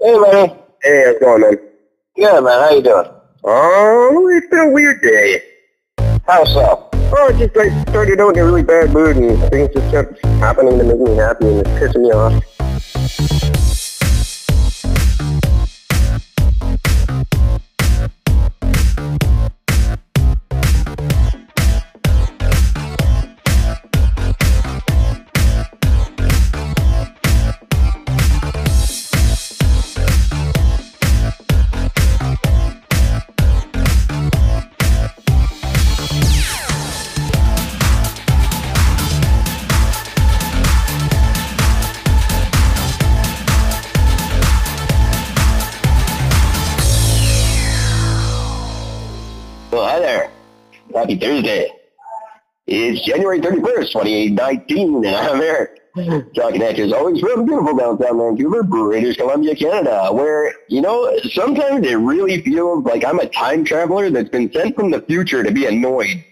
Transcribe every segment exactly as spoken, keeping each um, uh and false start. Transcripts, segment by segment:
Hey, buddy. Hey, how's it going, man? Good, man. How you doing? Oh, it's been a weird day. How so? Oh, it's just I started out in a really bad mood and things just kept happening to make me happy and it's pissing me off. Well, hi there. Happy Thursday. It's January thirty-first, twenty nineteen, and I'm Eric. Talking at you as always from beautiful downtown Vancouver, British Columbia, Canada, where, you know, sometimes it really feels like I'm a time traveler that's been sent from the future to be annoyed.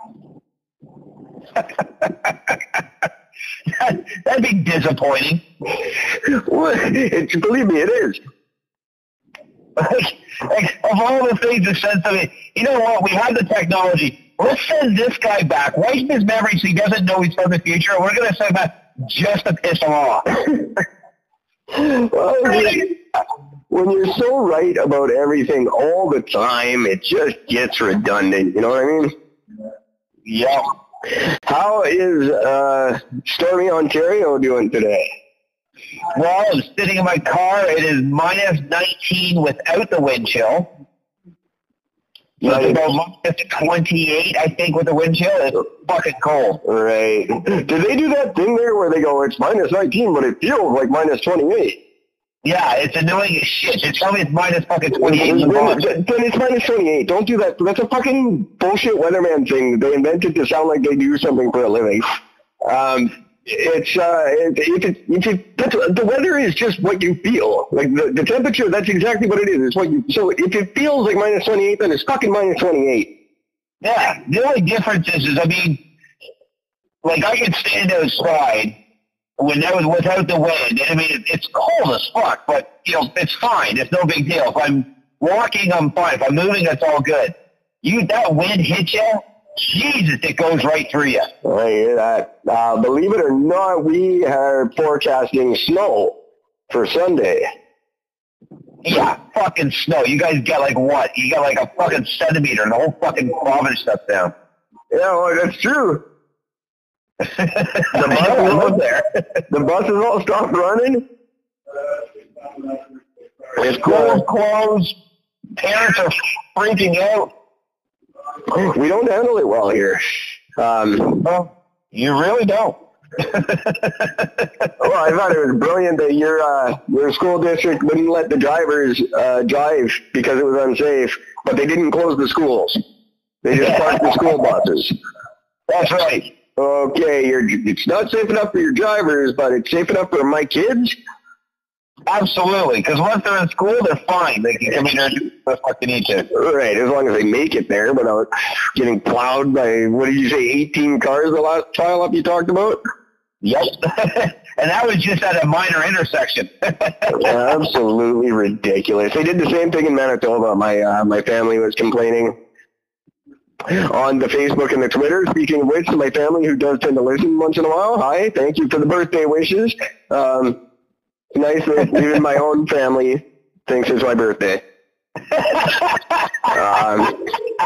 that, that'd be disappointing. Well, it's, believe me, it is. Like, like, of all the things that send something, you know what? We have the technology. Let's send this guy back. Wipe his memory so he doesn't know he's from the future. We're going to send him back just to piss him off. Well, when you're so right about everything all the time, it just gets redundant. You know what I mean? Yeah. How is uh, Stormy, Ontario doing today? Well, I'm sitting in my car. It is minus nineteen without the wind chill. So it's about minus twenty-eight, I think, with the wind chill. It's fucking cold. Right. Did they do that thing there where they go, it's minus nineteen, but it feels like minus twenty-eight? Yeah, it's annoying as shit. They tell me it's minus fucking twenty-eight. Then, then it's minus twenty-eight. Don't do that. That's a fucking bullshit weatherman thing. They invented to sound like they do something for a living. Um... It's, uh, if it, if it, that's, the weather is just what you feel. Like, the, the temperature, that's exactly what it is. It's what you, so if it feels like minus twenty-eight, then it's fucking minus twenty-eight. Yeah, the only difference is, is I mean, like, I can stand outside when that was without the wind, and I mean, it, it's cold as fuck, but, you know, it's fine. It's no big deal. If I'm walking, I'm fine. If I'm moving, it's all good. You, that wind hits you, Jesus, it goes right through you. I hear that. Uh, believe it or not, we are forecasting snow for Sunday. Yeah, fucking snow. You guys got like what? You got like a fucking centimeter and the whole fucking province shuts down. Yeah, well, that's true. The I know, buses, there. the buses all stopped running. It's cold, closed. Parents are freaking out. We don't handle it well here. Um, well, you really don't. Well, I thought it was brilliant that your uh, your school district wouldn't let the drivers uh, drive because it was unsafe, but they didn't close the schools. They just parked the school buses. That's right. Okay, you're, it's not safe enough for your drivers, but it's safe enough for my kids? Absolutely, because once they're in school, they're fine. They can come in there and do the fuck they need to. Right, as long as they make it there without getting plowed by, what did you say, eighteen cars the last pile up you talked about? Yep. And that was just at a minor intersection. Absolutely ridiculous. They did the same thing in Manitoba. My uh, my family was complaining on the Facebook and the Twitter. Speaking of which, my family, who does tend to listen once in a while, hi, thank you for the birthday wishes. Um, nice that even my own family thinks it's my birthday. um,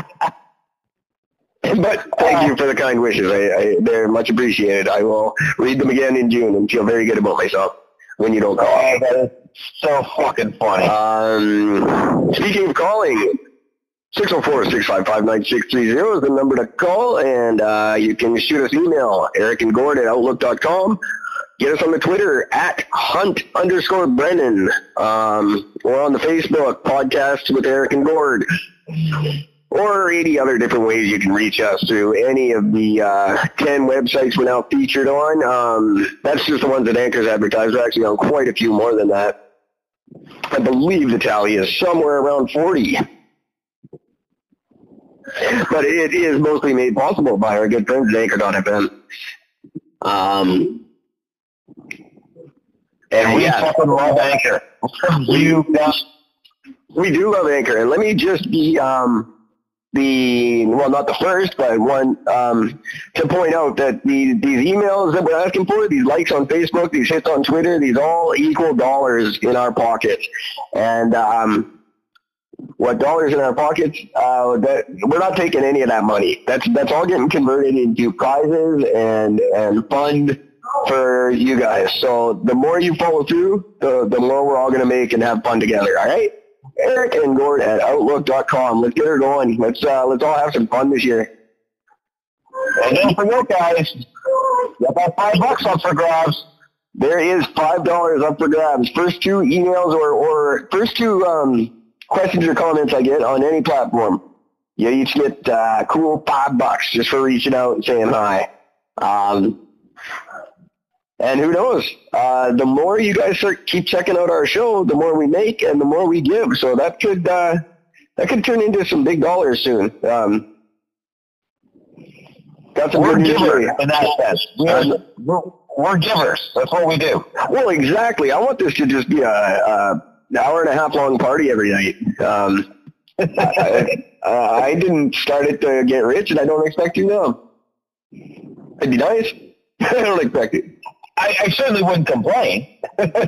but thank you for the kind wishes. I, I, they're much appreciated. I will read them again in June and feel very good about myself when you don't call. Oh, that is so fucking funny. Um, speaking of calling, six oh four, six five five, nine six three zero is the number to call, and uh, you can shoot us email, Eric and Gord at outlook dot com. Get us on the Twitter at Hunt underscore Brennan. Um, or on the Facebook, Podcasts with Eric and Gord. Or eighty other different ways you can reach us through any of the uh, ten websites we're now featured on. Um, that's just the ones that Anchor's advertised. We're actually on quite a few more than that. I believe the tally is somewhere around forty. But it is mostly made possible by our good friends at Anchor dot f m. Um... And we yeah. fucking love Anchor. You guys. We do love Anchor. And let me just be um, the, well, not the first, but one um, to point out that the, these emails that we're asking for, these likes on Facebook, these hits on Twitter, these all equal dollars in our pockets. And um, what dollars in our pockets, uh, that we're not taking any of that money. That's that's all getting converted into prizes and, and fund for you guys. So the more you follow through, the, the more we're all going to make and have fun together. All right? Eric and Gord at outlook dot com. Let's get her going. Let's uh, let's all have some fun this year. And don't forget, guys, got that five bucks up for grabs. There is five dollars up for grabs. First two emails or, or first two um, questions or comments I get on any platform, you each get uh, cool five bucks just for reaching out and saying hi. Um, And who knows? Uh, the more you guys start, keep checking out our show, the more we make and the more we give. So that could uh, that could turn into some big dollars soon. Um, got some We're good news for givers you. in that sense. We're, Um, we're, we're givers. That's what we do. well, exactly. I want this to just be a, a hour and a half long party every night. Um, I, uh, I didn't start it to get rich, and I don't expect to now. It'd be nice. I don't expect it. I, I certainly wouldn't complain.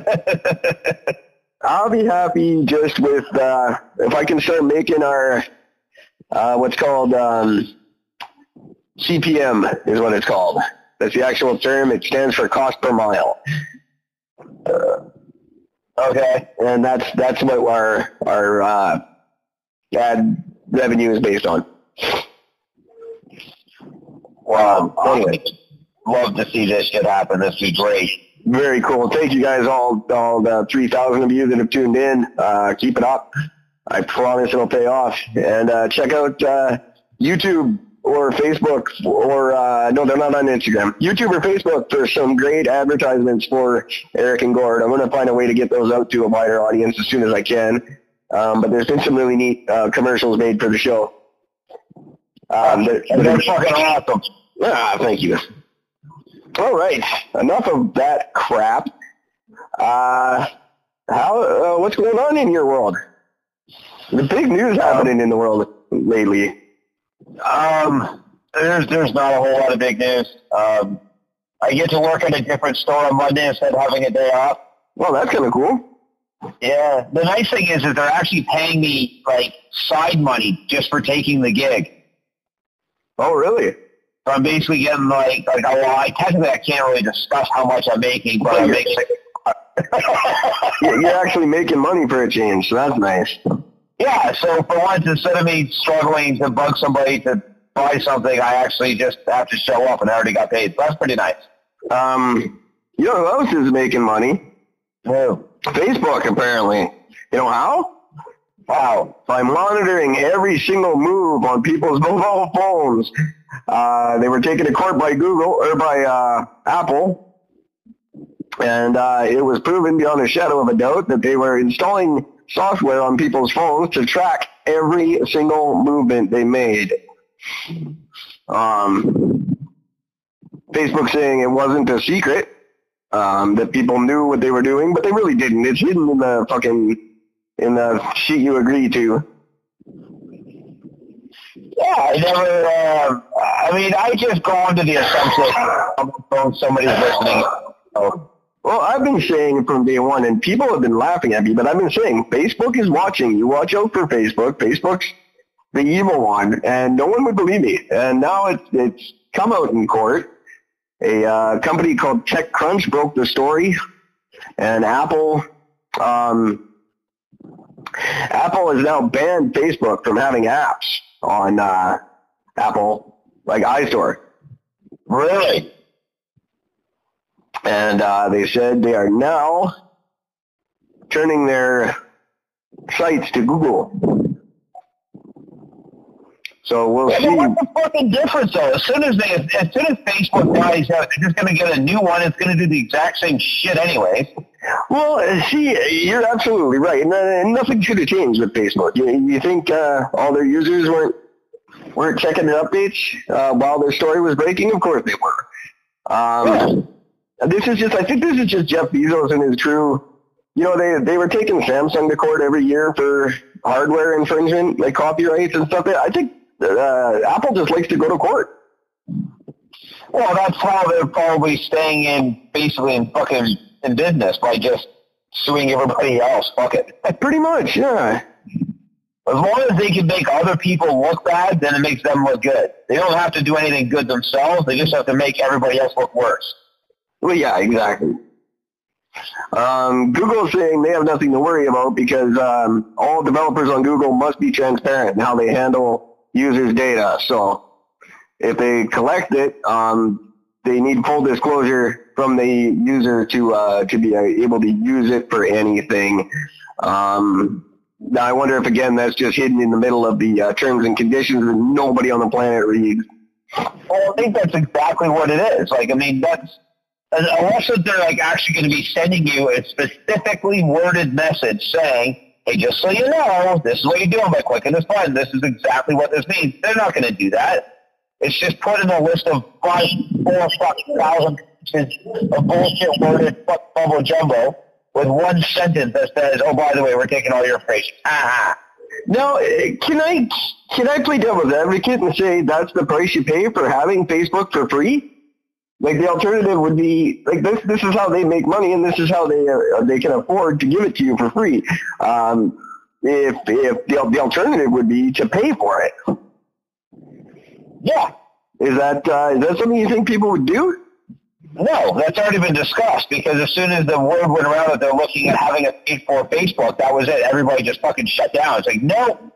I'll be happy just with, uh, if I can start making our, uh, what's called, um, C P M is what it's called. That's the actual term. It stands for cost per mile. Uh, okay. And that's, that's what our, our, uh, ad revenue is based on. Wow. Anyway, love to see this shit happen. This would be great. Very cool. Thank you guys, all, all the three thousand of you that have tuned in. Uh, keep it up. I promise it'll pay off. And uh, check out uh, YouTube or Facebook or, uh, no, they're not on Instagram. YouTube or Facebook for some great advertisements for Eric and Gord. I'm going to find a way to get those out to a wider audience as soon as I can. Um, but there's been some really neat uh, commercials made for the show. Um, they're, And they're fucking awesome. Ah, thank you. All right, enough of that crap. Uh, how? Uh, what's going on in your world? The big news happening in the world lately. Um, there's there's not a whole lot of big news. Um, I get to work at a different store on Monday instead of having a day off. Well, that's kind of cool. Yeah. The nice thing is that they're actually paying me like side money just for taking the gig. Oh, really? So I'm basically getting like, like well, I technically I can't really discuss how much I'm making, but I'm making. You're actually making money for a change, so that's nice. Yeah. So for once, instead of me struggling to bug somebody to buy something, I actually just have to show up, and I already got paid. So that's pretty nice. Um, you know who else is making money? Who? Facebook, apparently. You know how? Wow. By monitoring every single move on people's mobile phones. Uh, they were taken to court by Google or by uh, Apple, and uh, it was proven beyond a shadow of a doubt that they were installing software on people's phones to track every single movement they made. Um, Facebook saying it wasn't a secret, um, that people knew what they were doing, but they really didn't. It's hidden in the fucking in the sheet you agree to. Yeah, I never, uh, I mean, I just go into the assumption that somebody's listening. So. Well, I've been saying from day one, and people have been laughing at me, but I've been saying Facebook is watching. You watch out for Facebook. Facebook's the evil one, and no one would believe me. And now it's, it's come out in court. A uh, company called TechCrunch broke the story, and Apple, um, Apple has now banned Facebook from having apps on uh, Apple, like iStore. Really? And uh, they said they are now turning their sites to Google. So we'll yeah, see. What's the fucking difference, though? As soon as they, as soon as Facebook dies out, they're just going to get a new one. It's going to do the exact same shit anyways. Well, see, you're absolutely right. And, uh, nothing should have changed with Facebook. You, you think uh, all their users weren't weren't checking their updates uh, while their story was breaking? Of course they were. Um, yeah. this is just, I think this is just Jeff Bezos and his crew. You know, they they were taking Samsung to court every year for hardware infringement, like copyrights and stuff. I think uh, Apple just likes to go to court. Well, that's how they're probably staying in, basically in fucking in business, by just suing everybody else. Fuck it. Pretty much, yeah. As long as they can make other people look bad, then it makes them look good. They don't have to do anything good themselves. They just have to make everybody else look worse. Well, yeah, exactly. Um, Google's saying they have nothing to worry about because um, all developers on Google must be transparent in how they handle users' data. So if they collect it, um, they need full disclosure from the user to uh, to be able to use it for anything. Um, now, I wonder if, again, that's just hidden in the middle of the uh, terms and conditions that nobody on the planet reads. Well, I think that's exactly what it is. Like, I mean, that's... Unless they're like actually going to be sending you a specifically worded message saying, hey, just so you know, this is what you're doing by clicking this button. This is exactly what this means. They're not going to do that. It's just put in a list of five, four fucking thousand pieces of bullshit worded fuck bubble jumbo with one sentence that says, oh, by the way, we're taking all your information. Ah. Now, can I, can I play devil's advocate and say that's the price you pay for having Facebook for free? Like, the alternative would be, like, this This is how they make money, and this is how they uh, they can afford to give it to you for free. Um, if if the, the alternative would be to pay for it. Yeah. Is that uh, is that something you think people would do? No, that's already been discussed, because as soon as the word went around that they're looking at having a paid for Facebook, that was it. Everybody just fucking shut down. It's like, no.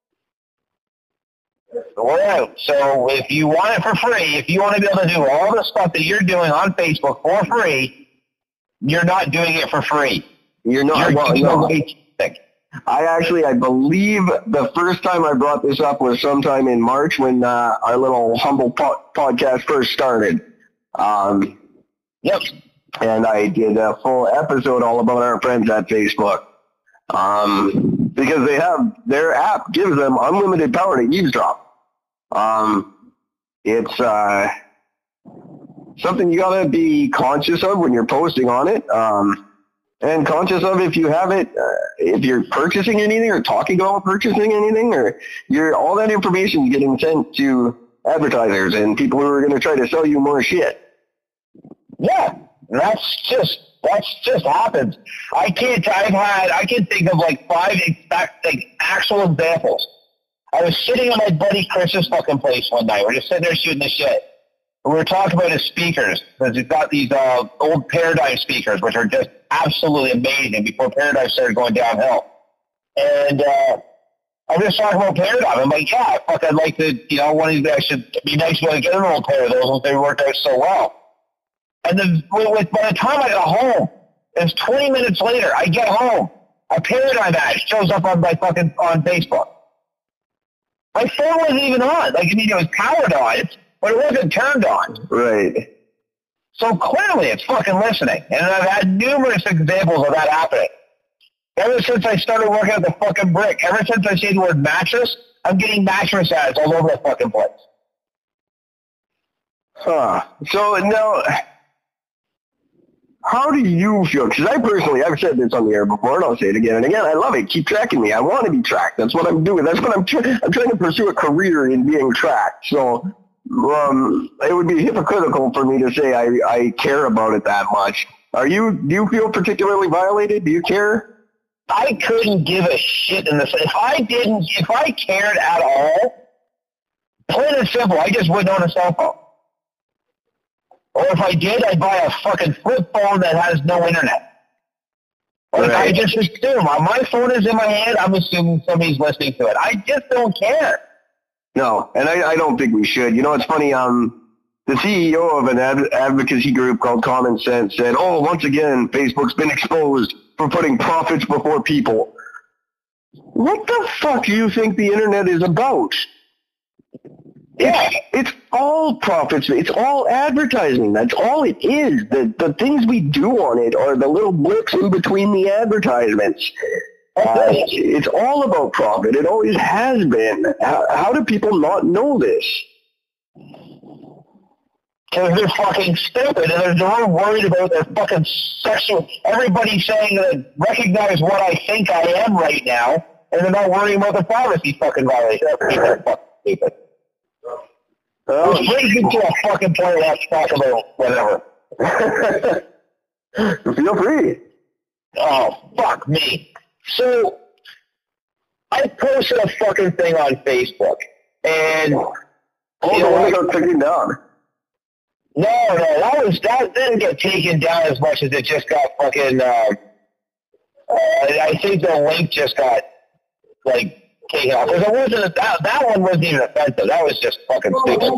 All right. So if you want it for free, if you want to be able to do all the stuff that you're doing on Facebook for free, you're not doing it for free. You're not. You're well, doing no. it. I actually, I believe the first time I brought this up was sometime in March when uh, our little humble po- podcast first started. Um, yep. And I did a full episode all about our friends at Facebook. Um, because they have, their app gives them unlimited power to eavesdrop. Um, it's uh, something you gotta be conscious of when you're posting on it, um, and conscious of if you have it, uh, if you're purchasing anything or talking about purchasing anything, or you're all that information is getting sent to advertisers and people who are going to try to sell you more shit. Yeah, that's just that's just happens. I can't. I've had. I can think of like five exact, like actual examples. I was sitting at my buddy Chris's fucking place one night. We're just sitting there shooting the shit. And we were talking about his speakers, because he's got these uh, old Paradigm speakers, which are just absolutely amazing before Paradigm started going downhill. And uh, I was just talking about Paradigm. I'm like, yeah, fuck, I'd like to, you know, one of these guys should be nice to get an old pair of those since they worked out so well. And then with, by the time I got home, it was twenty minutes later, I get home, a Paradigm ad shows up on my fucking on Facebook. My phone wasn't even on. Like, I mean, it was powered on, but it wasn't turned on. Right. So clearly it's fucking listening. And I've had numerous examples of that happening. Ever since I started working at the fucking Brick, ever since I say the word mattress, I'm getting mattress ads all over the fucking place. Huh. So now, how do you feel? Because I personally, I've said this on the air before, and I'll say it again and again. I love it. Keep tracking me. I want to be tracked. That's what I'm doing. That's what I'm trying. I'm trying to pursue a career in being tracked. So um, it would be hypocritical for me to say I, I care about it that much. Are you? Do you feel particularly violated? Do you care? I couldn't give a shit in this. If I didn't, if I cared at all, plain and simple, I just wouldn't own a cell phone. Or if I did, I'd buy a fucking flip phone that has no internet. Like, right. I just assume, my phone is in my hand, I'm assuming somebody's listening to it. I just don't care. No, and I, I don't think we should. You know, it's funny, um, the C E O of an ad- advocacy group called Common Sense said, oh, once again, Facebook's been exposed for putting profits before people. What the fuck do you think the internet is about? Yeah. It's, it's all profits. It's all advertising. That's all it is. The the things we do on it are the little blips in between the advertisements. Uh, it's all about profit. It always has been. How, how do people not know this? Because they're fucking stupid and they're not worried about their fucking sexual... Everybody's saying that recognize what I think I am right now, and they're not worrying about the privacy fucking violation. They're fucking stupid. Oh, which brings me to a fucking point let's talk about whatever. Feel free. Oh, fuck me. So, I posted a fucking thing on Facebook, and... Oh, the one that got taken down. No, no, that was that didn't get taken down as much as it just got fucking. Uh, uh, I think the link just got like taken off because it wasn't that that one wasn't even offensive. That was just fucking stupid.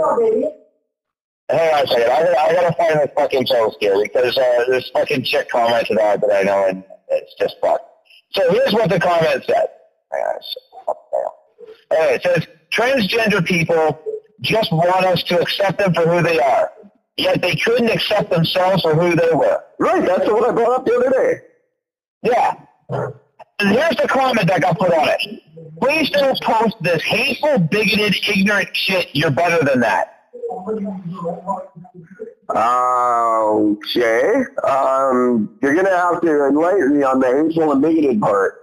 Hang on a second, I gotta, I gotta find this fucking post here because uh, this fucking chick commented on it that I know, and it's just fucked. So here's what the comment said. Hang on a second. Okay, it says transgender people just want us to accept them for who they are, yet they couldn't accept themselves for who they were. Right, that's what I brought up the other day. Yeah. And here's the comment that got put on it. Please don't post this hateful, bigoted, ignorant shit. You're better than that. Okay. Um, you're going to have to enlighten me on the hateful and bigoted part.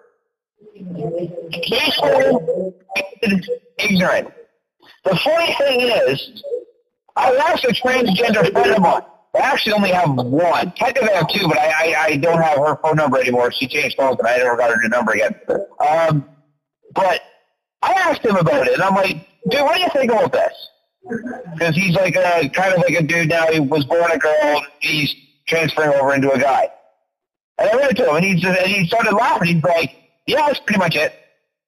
Hateful, bigoted, ignorant. The funny thing is, I asked a transgender friend of mine. I actually only have one. Technically I have two, but I, I, I don't have her phone number anymore. She changed phones, and I never got her new number again. Um, but I asked him about it, and I'm like, dude, what do you think about this? Because he's like a, kind of like a dude now. He was born a girl, and he's transferring over into a guy. And I went to him, and he, just, and he started laughing. He's like, yeah, that's pretty much it.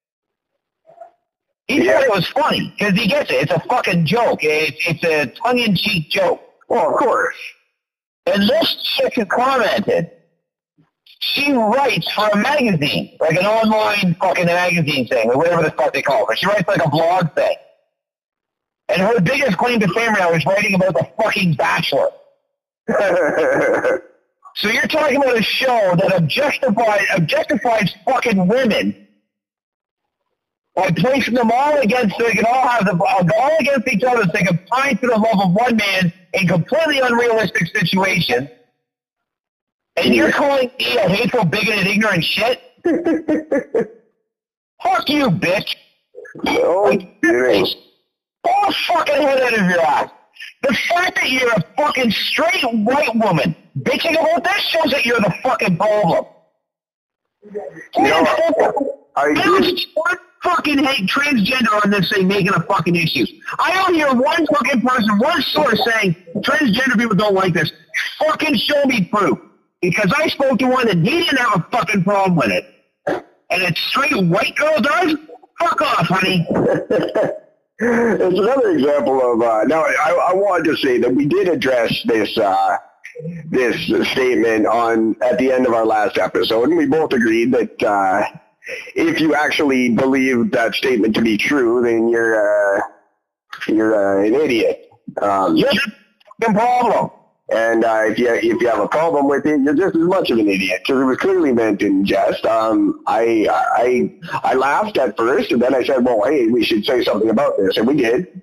He yeah. thought it was funny, because he gets it. It's a fucking joke. It's, it's a tongue-in-cheek joke. Well, of course. And this chick who commented, she writes for a magazine, like an online fucking magazine thing, or whatever the fuck they call it. But she writes like a blog thing. And her biggest claim to fame now is writing about the fucking Bachelor. So you're talking about a show that objectifies, objectifies fucking women by placing them all against, so they can all have the, all against each other, so they can find for the love of one man in completely unrealistic situations. And you're calling me a hateful, bigoted, ignorant shit? Fuck you, bitch. Oh, like, pull the fucking head out of your ass. The fact that you're a fucking straight white woman bitching about this shows that you're the fucking problem. No, I agree. One fucking hate transgender on this thing making a fucking issue. I don't hear one fucking person, one source saying transgender people don't like this. Fucking show me proof. Because I spoke to one and he didn't have a fucking problem with it. And a straight white girl does? Fuck off, honey. It's another example of, uh, now I, I wanted to say that we did address this, uh, this statement on, at the end of our last episode, and we both agreed that, uh, if you actually believe that statement to be true, then you're, uh, you're uh, an idiot. Um, You're the problem. And uh, if you if you have a problem with it, you're just as much of an idiot because it was clearly meant in jest. Um, I I I laughed at first, and then I said, "Well, hey, we should say something about this," and we did.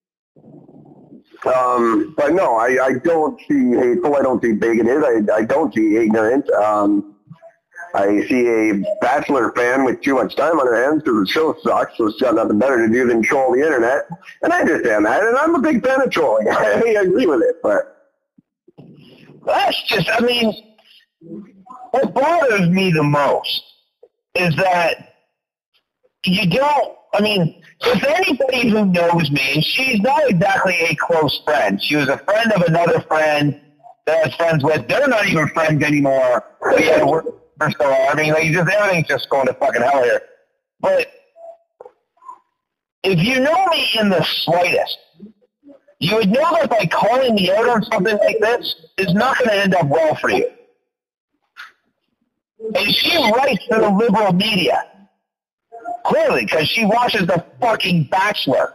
Um, but no, I, I don't see hateful. I don't see bigoted. I I don't see ignorant. Um, I see a Bachelor fan with too much time on her hands because the show sucks, so she's got nothing better to do than troll the internet. And I understand that, and I'm a big fan of trolling. I agree with it, but. That's just, I mean, what bothers me the most is that you don't, I mean, if anybody who knows me, and she's not exactly a close friend. She was a friend of another friend that I was friends with. They're not even friends anymore. So yeah, we're, we're still, I mean, like, just everything's just going to fucking hell here. But if you know me in the slightest, you would know that by calling me out on something like this is not going to end up well for you. And she writes to the liberal media. Clearly, because she watches the fucking Bachelor.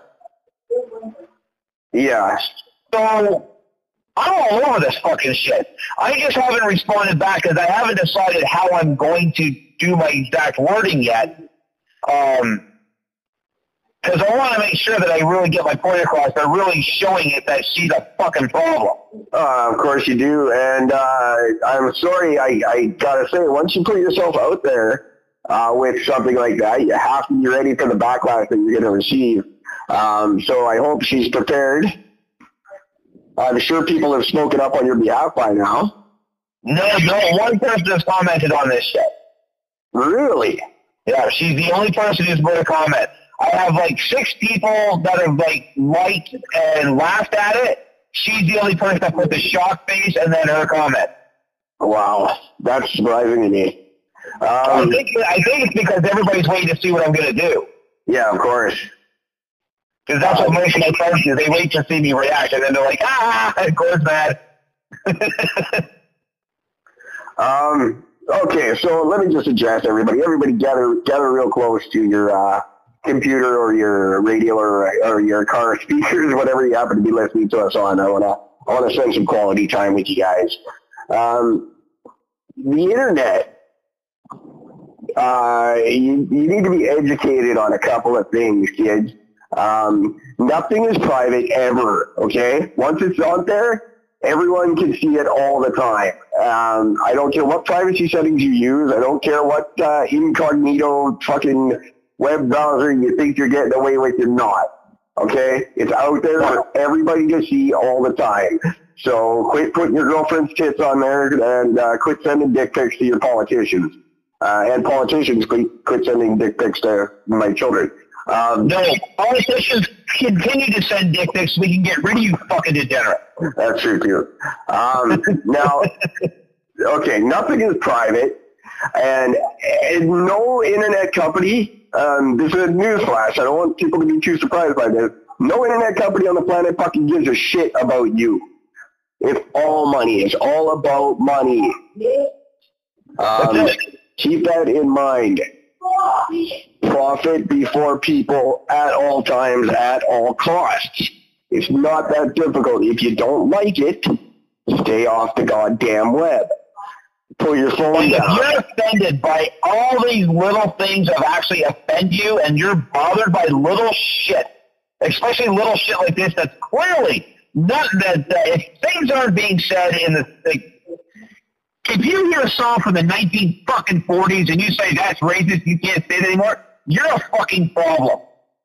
Yeah. So, I'm all over this fucking shit. I just haven't responded back because I haven't decided how I'm going to do my exact wording yet. Um... Because I want to make sure that I really get my point across. They're really showing it that she's a fucking problem. Uh, of course you do. And uh, I'm sorry, I, I got to say, once you put yourself out there uh, with something like that, you have to be ready for the backlash that you're going to receive. Um, so I hope she's prepared. I'm sure people have spoken up on your behalf by now. No, no, one person has commented on this shit. Really? Yeah, she's the only person who's put a comment. I have like six people that have like liked and laughed at it. She's the only person that put the shock face and then her comment. Wow, that's surprising to me. Um, I think I think it's because everybody's waiting to see what I'm going to do. Yeah, of course. Because that's what most of my friends do. They wait to see me react, and then they're like, ah, of course, mad. um. Okay, so let me just address everybody. Everybody gather gather real close to your uh, computer or your radio or, or your car speakers, whatever you happen to be listening to us on. I wanna I wanna spend some quality time with you guys. Um, the internet. Uh, you, you need to be educated on a couple of things, kids. Um, nothing is private ever. Okay, once it's out there, everyone can see it all the time. Um, I don't care what privacy settings you use. I don't care what uh, incognito fucking web browser you think you're getting away with. You're not. Okay? It's out there for everybody to see all the time. So quit putting your girlfriend's tits on there and uh, quit sending dick pics to your politicians. Uh, and politicians quit, quit sending dick pics to my children. Um, no, politicians continue to send dick pics so we can get rid of you fucking degenerate. That's true, too. Um, now, okay, nothing is private, and, and no internet company, um, this is a newsflash, I don't want people to be too surprised by this, no internet company on the planet fucking gives a shit about you. It's all money. It's all about money. Um, keep that in mind. Profit before people at all times, at all costs. It's not that difficult. If you don't like it, stay off the goddamn web. Pull your phone and down. If you're offended by all these little things that actually offend you, and you're bothered by little shit, especially little shit like this that's clearly not that, that if things aren't being said in the, like, if you hear a song from the nineteen fucking forties and you say that's racist, you can't say it anymore, you're a fucking problem.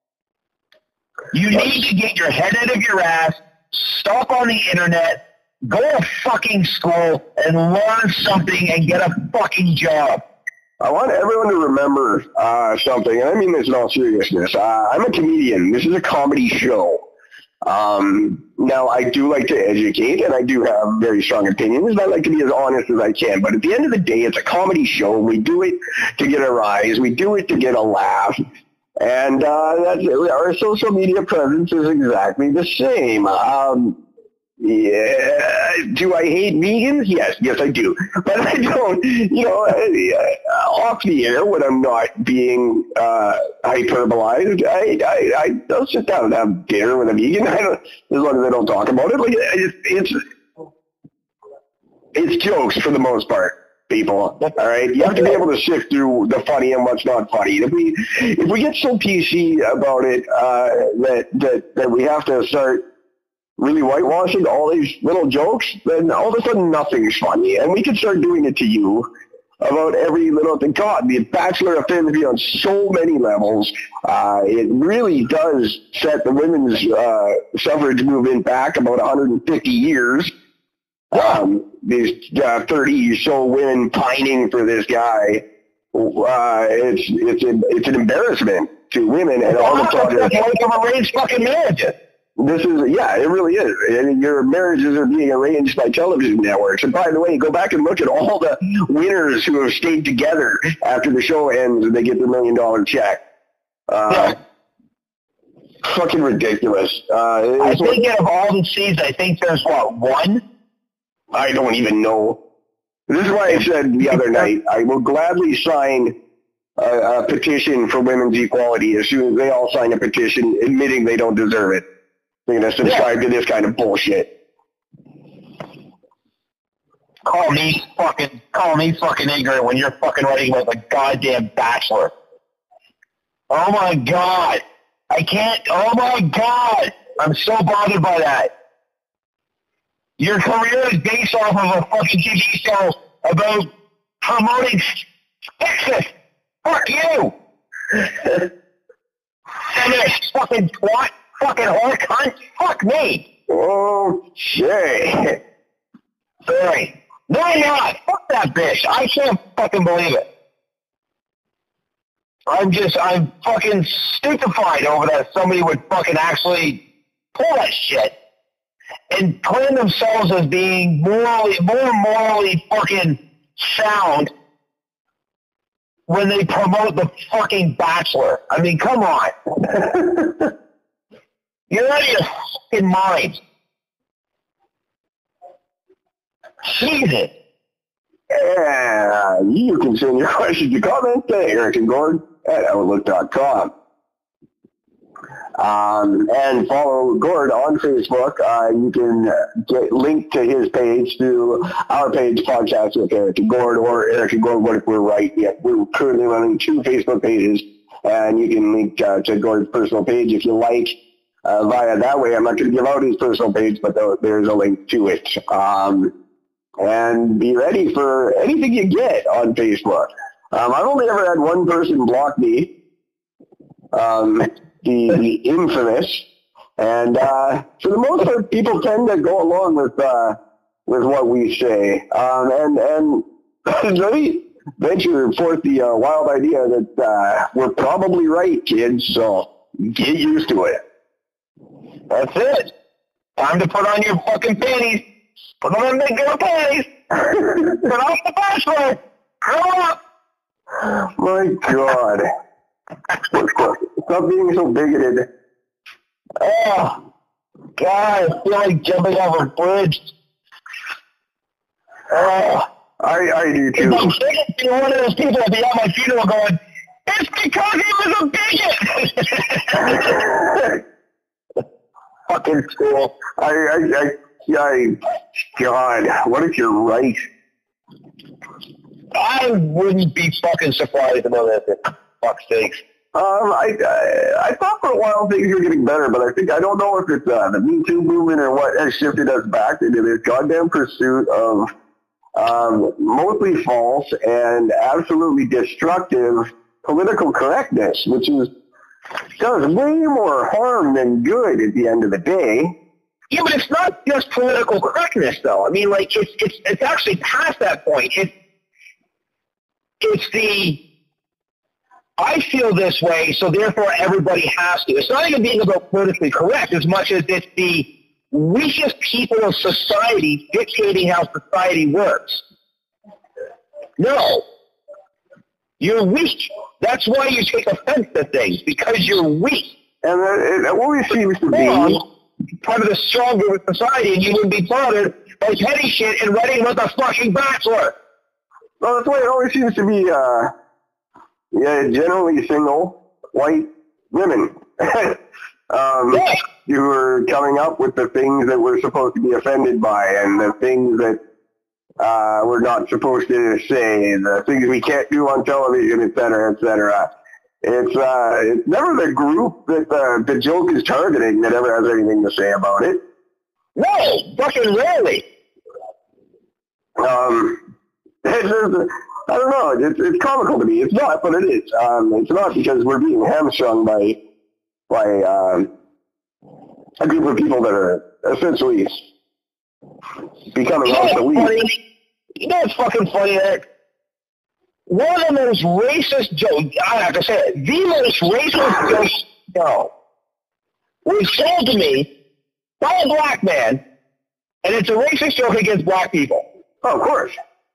You need to get your head out of your ass, stop on the internet, go to fucking school, and learn something and get a fucking job. I want everyone to remember uh, something, and I mean this in all seriousness. Uh, I'm a comedian. This is a comedy show. Um, now, I do like to educate, and I do have very strong opinions, and I like to be as honest as I can. But at the end of the day, it's a comedy show. We do it to get a rise. We do it to get a laugh. And uh, that's, our social media presence is exactly the same. Um, yeah, do I hate vegans? Yes, yes I do. But I don't, you know, uh, off the air when I'm not being uh, hyperbolized, I, I, I, I'll sit down and have dinner with a vegan. I don't, as long as I don't talk about it. Like, it's, it's, it's jokes for the most part. People, all right? You have to be able to sift through the funny and what's not funny. If we if we get so P C about it uh, that that that we have to start really whitewashing all these little jokes, then all of a sudden nothing's funny, and we can start doing it to you about every little thing. God, The Bachelor offends me on so many levels. Uh, it really does set the women's uh, suffrage movement back about one hundred fifty years. Um, these uh, thirty so women pining for this guy, uh, it's it's a, it's an embarrassment to women and all the talk. Arranged fucking marriages. This is yeah, it really is. And your marriages are being arranged by television networks. And by the way, go back and look at all the winners who have stayed together after the show ends and they get their million dollar check. Uh, yeah. Fucking ridiculous. Uh, I think out of all the seeds, I think there's what one. I don't even know. This is why I said the other night, I will gladly sign a, a petition for women's equality as soon as they all sign a petition admitting they don't deserve it. They're going to subscribe yeah. to this kind of bullshit. Call me fucking, call me fucking ignorant when you're fucking writing about the goddamn Bachelor. Oh my God. I can't. Oh my God. I'm so bothered by that. Your career is based off of a fucking T V show about promoting sexist. Fuck you. Feminist fucking twat. Fucking whore cunt. Fuck me. Okay. Sorry. No, I'm not. Fuck that bitch. I can't fucking believe it. I'm just, I'm fucking stupefied over that somebody would fucking actually pull that shit and claim themselves as being morally, more morally fucking sound when they promote the fucking Bachelor. I mean, come on. You're out of your fucking mind. Jesus. Yeah, you can send your questions and comments to Eric and Gord at outlook dot com. Um, and follow Gord on Facebook. Uh, you can get linked to his page through our page, Podcast with Eric and Gord, or Eric and Gord, what if we're right? Yeah, we're currently running two Facebook pages, and you can link uh, to Gord's personal page if you like. Uh, via that way, I'm not going to give out his personal page, but there's a link to it. Um, and be ready for anything you get on Facebook. Um, I've only ever had one person block me, um, the, the infamous, and uh, for the most part, people tend to go along with uh, with what we say. Um, and and let me venture forth the uh, wild idea that uh, we're probably right, kids. So get used to it. That's it. Time to put on your fucking panties. Put on them big girl panties. Put off the Bachelor. Grow up. My God. Stop being so bigoted. Oh, God, I feel like jumping off a bridge. Oh. I, I do too. I'm thinking to one of those people that'll be at my funeral going, it's because he was a bigot. Fucking cool. I, I, I, I, God, what if you're right? I wouldn't be fucking surprised about that. For fuck's sakes. Um, I, I, I thought for a while things were getting better, but I think, I don't know if it's uh, the Me Too movement or what has shifted us back into this goddamn pursuit of um, mostly false and absolutely destructive political correctness, which is does way more harm than good at the end of the day. Yeah, but it's not just political correctness, though. I mean, like, it's it's it's actually past that point. It, it's the, I feel this way, so therefore everybody has to. It's not even being about politically correct as much as it's the weakest people of society dictating how society works. No. You're weak. That's why you take offense to things, because you're weak. And it, it always seems to be part of the strong group of society, and you wouldn't be bothered by petty shit and writing about the fucking Bachelor. Well, that's why it always seems to be, uh, yeah, generally single white women. um, yeah. who are coming up with the things that we're supposed to be offended by and the things that uh, we're not supposed to say, the things we can't do on television, et cetera, et cetera. It's, uh, it's never the group that uh, the joke is targeting that ever has anything to say about it. No, fucking rarely. Um, it's just, I don't know, it's, it's comical to me. It's not, but it is. Um, it's not because we're being hamstrung by, by um, a group of people that are essentially becoming you know obsolete. You know what's fucking funny, Eric? One of the most racist jokes, I have to say it, the most racist joke no, was told to me by a black man, and it's a racist joke against black people. Oh, of course.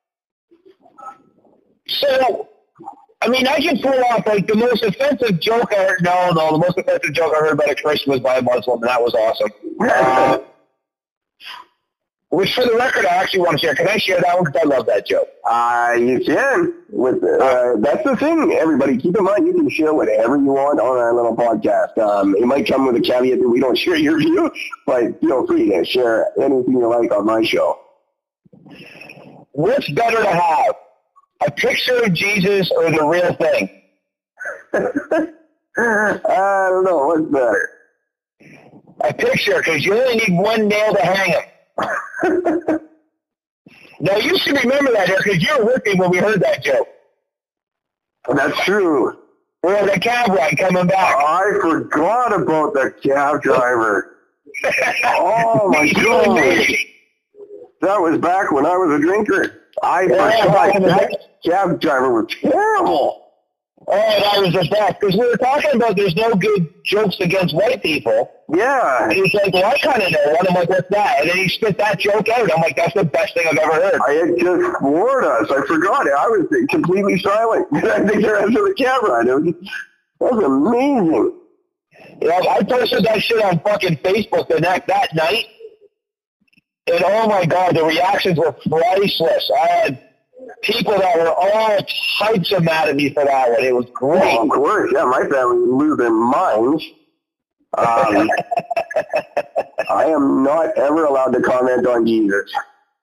So, I mean, I can pull off, like, the most offensive joke I heard. No, no, the most offensive joke I heard about a Christian was by a Muslim, and that was awesome. Uh, which, for the record, I actually want to share. Can I share that one? Because I love that joke. Uh, you can. With uh, That's the thing, everybody. Keep in mind, you can share whatever you want on our little podcast. Um, it might come with a caveat that we don't share your view, but feel free to share anything you like on my show. What's better to have? A picture of Jesus or the real thing? I don't know. What's better? A picture, because you only need one nail to hang him. Now, you should remember that, because you were with me when we heard that joke. That's true. Or the cab ride coming back. I forgot about the cab driver. Oh, my God. That was back when I was a drinker. I Yeah, forgot. that- That cab driver was terrible. Oh, that was the best, because we were talking about there's no good jokes against white people. Yeah. And he's like, well, I kind of know one. I'm like, what's that? And then he spit that joke out. I'm like, that's the best thing I've ever heard. I had just floored us. I forgot it. I was completely silent. I think the rest of the cab ride. It was, that was amazing. You know, I posted that shit on fucking Facebook the next, that night. And oh my God, the reactions were priceless. I had people that were all types of mad at me for that one. It was great. Oh, of course. Yeah, my family would lose their minds. Um, I am not ever allowed to comment on Jesus.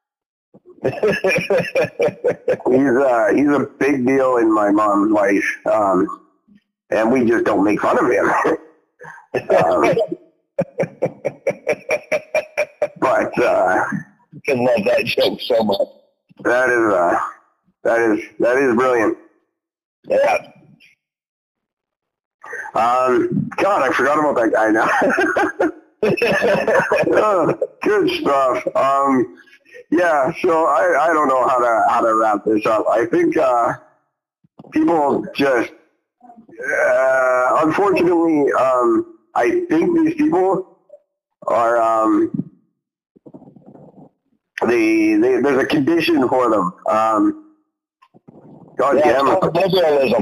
He's uh, he's a big deal in my mom's life, um, and we just don't make fun of him. um, but uh, I can love that joke so much. that is uh, that is that is brilliant. Yeah. Um, God, I forgot about that guy now. Oh, good stuff. Um, yeah, so I, I don't know how to how to wrap this up. I think uh, people just, uh, unfortunately, um, I think these people are, um, they, they there's a condition for them. Um, God Yeah, damn it. it's liberalism.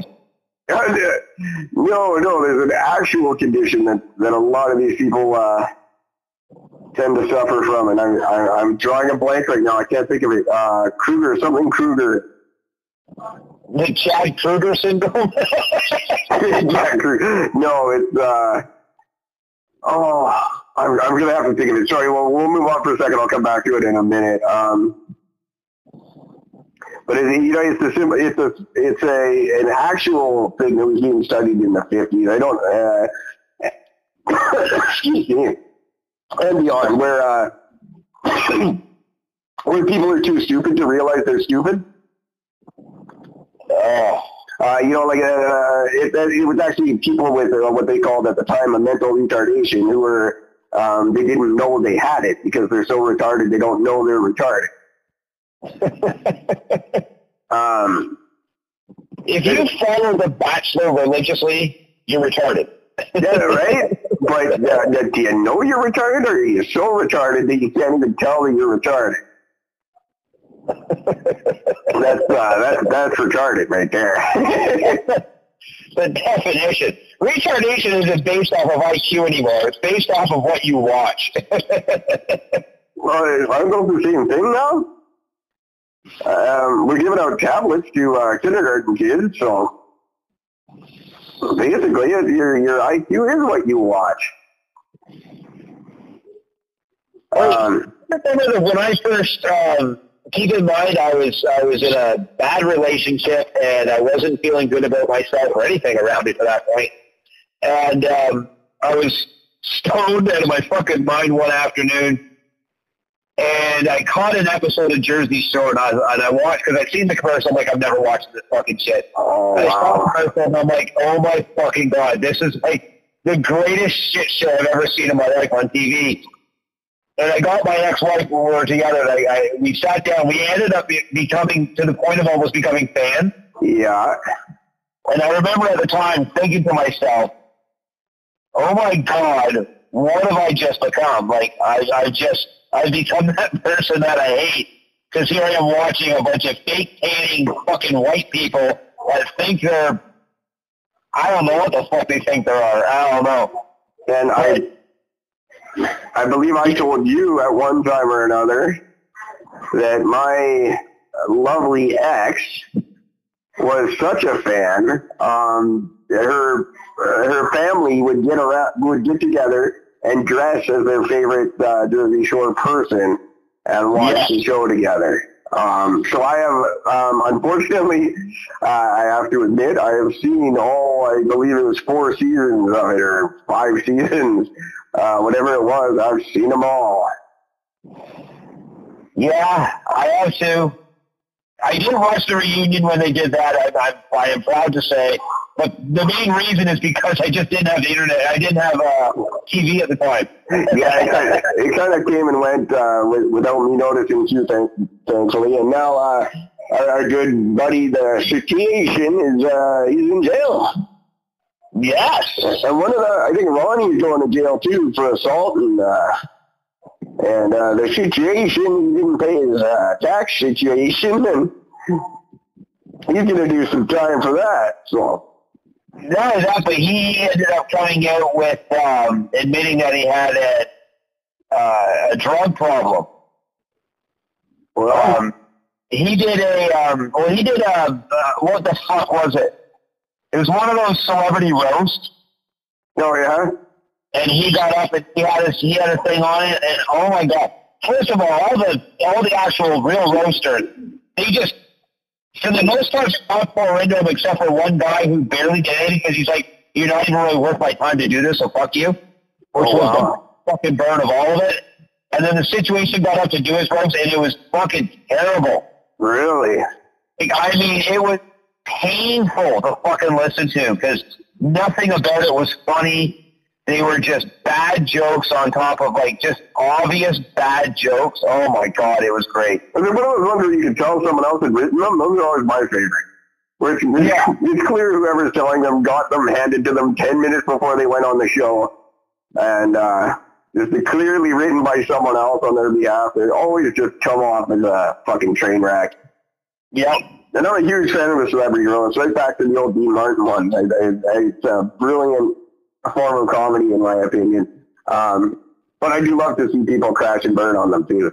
No, no, there's an actual condition that, that a lot of these people uh, tend to suffer from, and I'm, I'm, I'm drawing a blank right now. I can't think of it. Uh, Kruger, something Kruger. The Chad Kruger syndrome? Yeah, Kruger. No, it's, uh, oh, I'm, I'm going to have to think of it. Sorry, well, we'll move on for a second. I'll come back to it in a minute. Um, But it, you know, it's a simple, it's a it's a an actual thing that was being studied in the fifties. I don't, uh, excuse me, and beyond, where uh, where people are too stupid to realize they're stupid. Oh. Uh, you know, like uh, it, it was actually people with uh, what they called at the time a mental retardation, who were um, they didn't know they had it because they're so retarded they don't know they're retarded. um, If you follow The Bachelor religiously, you're retarded. Yeah, right? But uh, do you know you're retarded, or are you so retarded that you can't even tell that you're retarded? That's uh, that, that's retarded right there. The definition. Retardation isn't based off of I Q anymore. It's based off of what you watch. Well, I'm going through the same thing now. Um, we're giving out tablets to uh, kindergarten kids, so basically your your I Q is what you watch. Um, I remember that when I first, um, keep in mind, I was I was in a bad relationship and I wasn't feeling good about myself or anything around it to that point. And um, I was stoned out of my fucking mind one afternoon. And I caught an episode of Jersey Shore, and I, and I watched, because I'd seen the commercial, I'm like, I'm never watching this fucking shit. Oh, I saw wow. the commercial, and I'm like, oh my fucking God, this is like the greatest shit show I've ever seen in my life on T V. And I got my ex-wife when we were together, and I, I, we sat down, we ended up be, becoming, to the point of almost becoming fans. Yeah. And I remember at the time thinking to myself, oh my God, what have I just become? Like, I, I just... I've become that person that I hate, because here I am watching a bunch of fake-hating fucking white people that think they're, I don't know what the fuck they think they are. I don't know. And I, I believe I told you at one time or another that my lovely ex was such a fan. Um, her her family would get around, would get together and dress as their favorite uh, Jersey Shore person and watch Yes. the show together. Um, so I have, um, unfortunately, uh, I have to admit, I have seen all, I believe it was four seasons of it, or five seasons, uh, whatever it was. I've seen them all. Yeah, I have too. I did watch the reunion when they did that. I, I, I am proud to say, but the main reason is because I just didn't have the internet. I didn't have uh, T V at the time. Yeah, it kind, of, it kind of came and went uh, with, without me noticing too, thank, thankfully. And now uh, our, our good buddy, the Situation, is uh, he's in jail. Yes. And one of the, I think Ronnie's going to jail too for assault, and uh, and uh, the Situation, he didn't pay his uh, tax situation, and he's going to do some time for that. So. Not only that, but he ended up coming out with um, admitting that he had a, uh, a drug problem. Well, um, he did a, um, well, he did a, uh, what the fuck was it? It was one of those celebrity roasts. Oh, yeah? And he got up and he had a, he had a thing on it, and oh my God. First of all, all the, all the actual real roasters, they just, for the most part, not pour into him except for one guy who barely did anything because he's like, you're not even really worth my time to do this, so fuck you. Which oh, was wow. the fucking burn of all of it. And then the Situation got up to do his roast, and it was fucking terrible. Really? Like, I mean, it was painful to fucking listen to because nothing about it was funny. They were just bad jokes on top of, like, just obvious bad jokes. Oh, my God, it was great. I mean, one of those ones where you can tell someone else had written them, those are always my favorite. Where it's, it's, Yeah. it's clear whoever's telling them got them handed to them ten minutes before they went on the show. And uh, it's clearly written by someone else on their behalf. They always just come off as a fucking train wreck. Yep. And I'm a huge fan of the celebrity roast, right back to the old Dean Martin one. I, I, I, it's a brilliant form of comedy, in my opinion. Um, but I do love to see people crash and burn on them, too.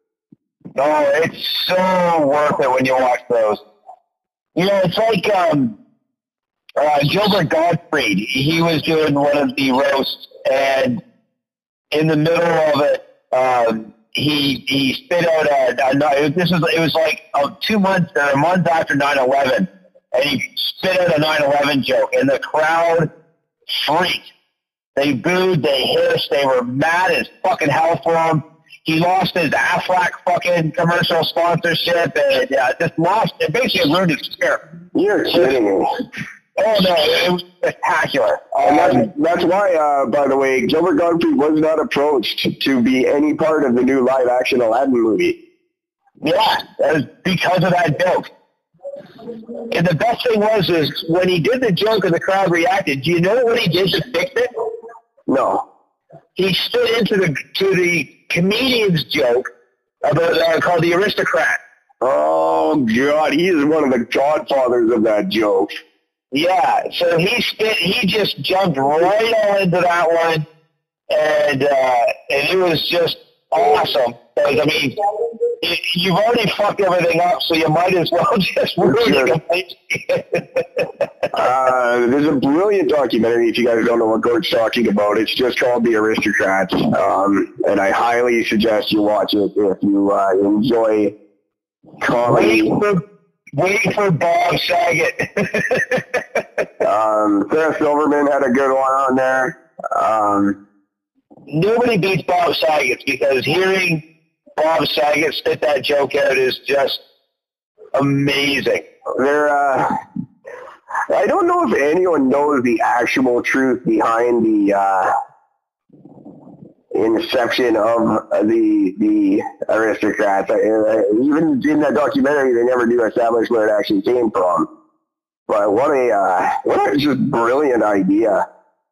Oh, it's so worth it when you watch those. You know, it's like um, uh, Gilbert Gottfried. He was doing one of the roasts, and in the middle of it, um, he he spit out a, a this was it was like uh, two months or a month after nine eleven, and he spit out a nine eleven joke, and the crowd freaked. They booed, they hissed, they were mad as fucking hell for him. He lost his Aflac fucking commercial sponsorship, and uh, just lost, it basically ruined his career. You're kidding me. Oh no, it was spectacular. And Um, that's, that's why, uh, by the way, Gilbert Gottfried was not approached to be any part of the new live-action Aladdin movie. yeah, that was because of that joke. And the best thing was is when he did the joke and the crowd reacted, do you know what he did to fix it? No. He stood into the to the comedian's joke about uh, called the Aristocrat. Oh, God, he is one of the godfathers of that joke. Yeah, so he spit, he just jumped right on into that one, and uh, and it was just awesome. Because, I mean, it, you've already fucked everything up, so you might as well just ruin it completely. uh, there's a brilliant documentary, if you guys don't know what Gord's talking about. It's just called The Aristocrats, um, and I highly suggest you watch it if you uh, enjoy comedy. Wait for, wait for Bob Saget. um, Sarah Silverman had a good one on there. Um, Nobody beats Bob Saget because hearing Bob Saget spit that joke out is just amazing. There, uh, I don't know if anyone knows the actual truth behind the uh, inception of the the Aristocrats. I, I, even in that documentary, they never do establish where it actually came from. But what a uh, what a just brilliant idea.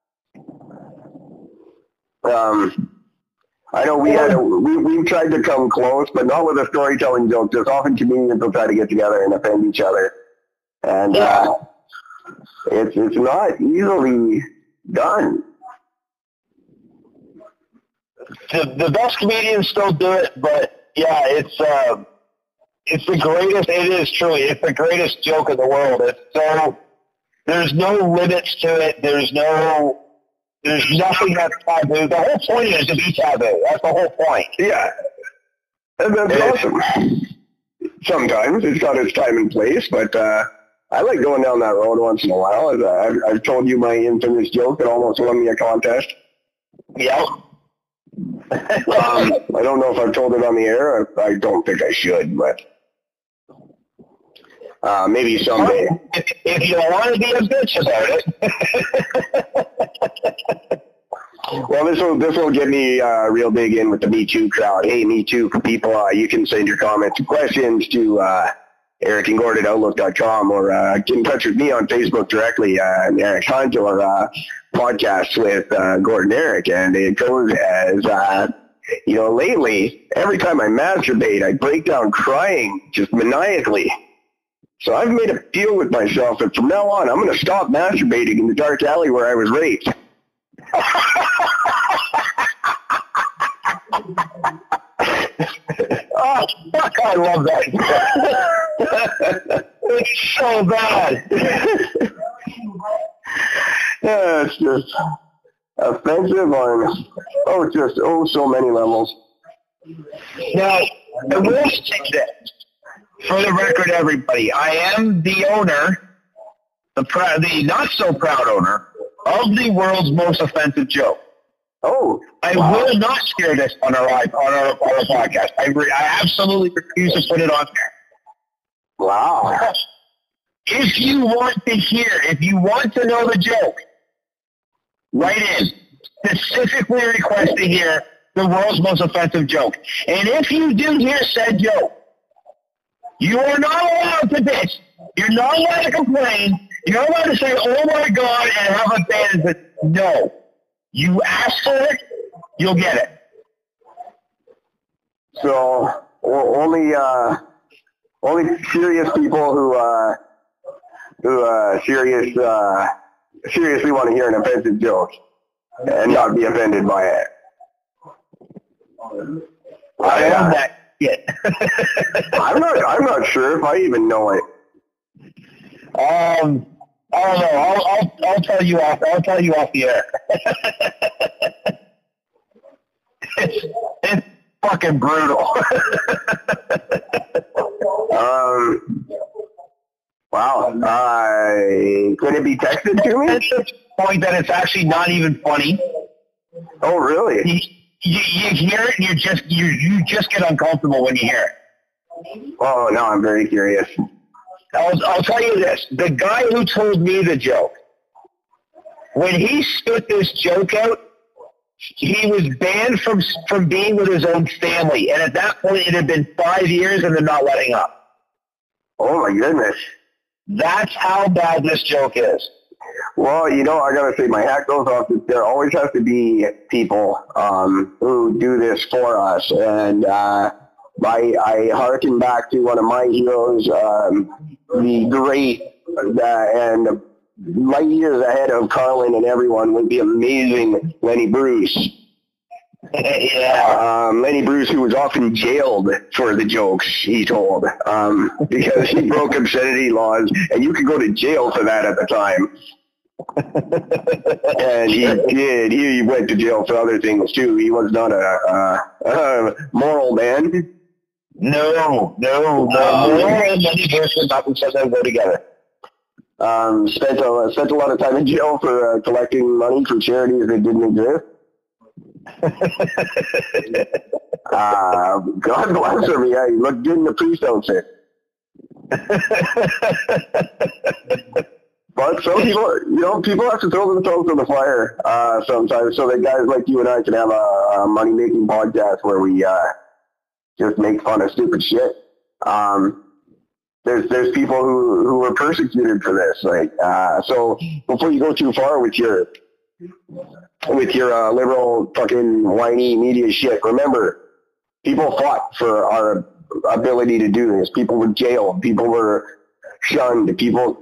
Um, I know we had a, we we tried to come close, but not with a storytelling joke. Just often comedians will try to get together and offend each other, and uh, it's it's not easily done. The, the best comedians still do it, but yeah, it's uh, it's the greatest. It is truly, it's the greatest joke in the world. It's so there's no limits to it. There's no. There's nothing that's taboo. The whole point is to be taboo. That's the whole point. Yeah. And that's It's, awesome. sometimes. It's got its time and place, but uh, I like going down that road once in a while. I've, I've told you my infamous joke that almost won me a contest. Yeah. um, I don't know if I've told it on the air. I, I don't think I should, but uh, maybe someday. If, if you don't want to be a bitch about it. Well, this will this will get me uh, real big in with the Me Too crowd. Hey, Me Too people, uh, you can send your comments and questions to uh, Eric and Gord at Outlook dot com, or uh, get in touch with me on Facebook directly, uh, Eric Hunt, or uh, podcasts with uh, Gord and Eric. And it goes as, uh, you know, lately, every time I masturbate, I break down crying just maniacally. So I've made a deal with myself that from now on, I'm going to stop masturbating in the dark alley where I was raped. Oh, fuck, I love that. It's so bad. Yeah, it's just offensive on, oh, just, oh, so many levels. Now, I will say this, for the record, everybody, I am the owner, the, pr- the not-so-proud owner, of the world's most offensive joke. Oh, I wow. will not share this on our live, on our, on our podcast. I, re- I absolutely refuse to put it on there. Wow. If you want to hear, if you want to know the joke, write in. Specifically request to hear the world's most offensive joke. And if you do hear said joke, you are not allowed to bitch. You're not allowed to complain. You're not allowed to say, oh my God, and have a band that, no. You ask for it, you'll get it. So o- only uh, only serious people who uh, who uh, serious uh, seriously want to hear an offensive joke and not be offended by it. I uh, love that shit. I'm not I'm not sure if I even know it. Um, I don't know. I'll, I'll, I'll tell you off. I'll tell you off the air. it's, it's fucking brutal. um. Wow. Uh, could it be texted to me? At the point that it's actually not even funny. Oh, really? You, you, you hear it, and you just you you just get uncomfortable when you hear it. Oh, no, I'm very curious. I'll, I'll tell you this. The guy who told me the joke, when he spit this joke out, he was banned from from being with his own family. And at that point, it had been five years, and they're not letting up. Oh, my goodness. That's how bad this joke is. Well, you know, I got to say, my hat goes off. There always has to be people um, who do this for us. And uh, I, I harken back to one of my heroes, um, the great uh, and light years ahead of Carlin and everyone was the amazing Lenny Bruce. Yeah. Um, Lenny Bruce, who was often jailed for the jokes he told, um, because he broke obscenity laws, and you could go to jail for that at the time. And he did. He went to jail for other things too. He was not a, a, a moral man. No, no, no. Moral and Lenny Bruce would not be said to go together. Um, spent a spent a lot of time in jail for uh, collecting money for charities that didn't exist. uh, God bless him. Yeah, he looked good in the priest outfit. But some people, you know, people have to throw themselves in the fire uh, sometimes, so that guys like you and I can have a, a money-making podcast where we uh, just make fun of stupid shit. Um, there's there's people who who were persecuted for this, like uh, so. Before you go too far with your with your uh, liberal fucking whiny media shit, remember, people fought for our ability to do this. People were jailed. People were shunned. People,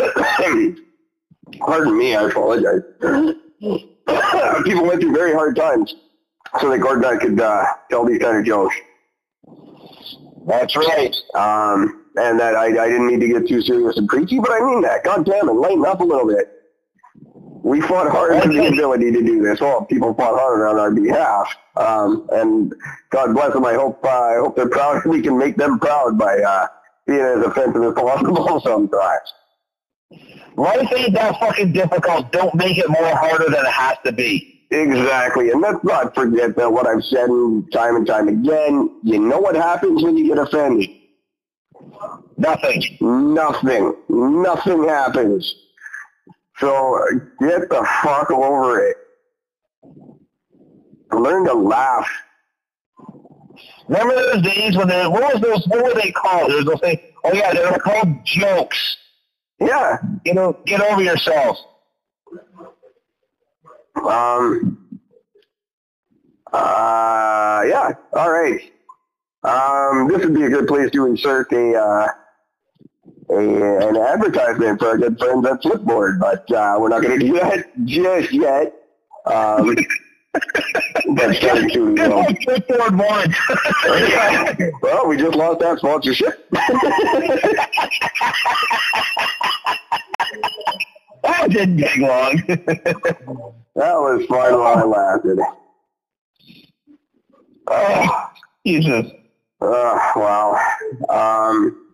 pardon me, I apologize. People went through very hard times so that Gord and I could uh, tell these kind of jokes. That's right. Um, and that I, I didn't need to get too serious and preachy, but I mean that. God damn it, lighten up a little bit. We fought hard for the ability to do this. Well, people fought hard on our behalf. Um, and God bless them. I hope, uh, I hope they're proud. We can make them proud by, uh, being as offensive as possible sometimes. Life ain't that fucking difficult. Don't make it more harder than it has to be. Exactly. And let's not forget that what I've said time and time again, you know what happens when you get offended? Nothing. Nothing. Nothing happens. So get the fuck over it. Learn to laugh. Remember those days when they, what was those, what were they called? There was those things, oh yeah, they were called jokes. Yeah. You know, get over yourself. Um, uh, yeah, all right. Um, this would be a good place to insert a, uh, a an advertisement for our good friends at Flipboard, but uh, we're not going to do that just yet. Um, but starting to, you know. Flipboard once. Well, we just lost that sponsorship. That didn't take long. That was fun while it lasted. Oh, Jesus. Uh, wow. Um,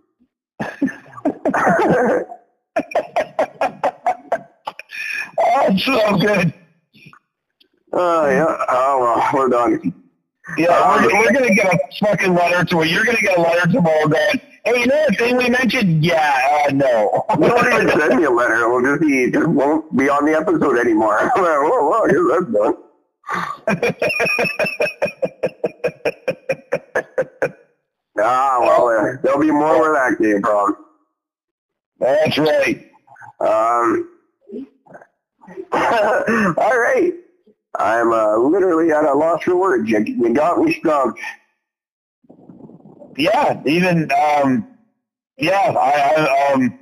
oh, it's so good. Oh, uh, yeah. Oh, well, we're done. Yeah, um, we're, we're going to get a fucking letter to it. You're going to get a letter tomorrow going, hey, you know the thing we mentioned? Yeah, uh, no. Don't even send me a letter. It will just be, it won't be on the episode anymore. I'm like, whoa, whoa, I guess that's done. Ah, well, uh, there'll be more where that came from. That's right. Um, all right. I'm uh, literally at a loss for words. You, you got me stumped. Yeah, even, um, yeah, I, I, um,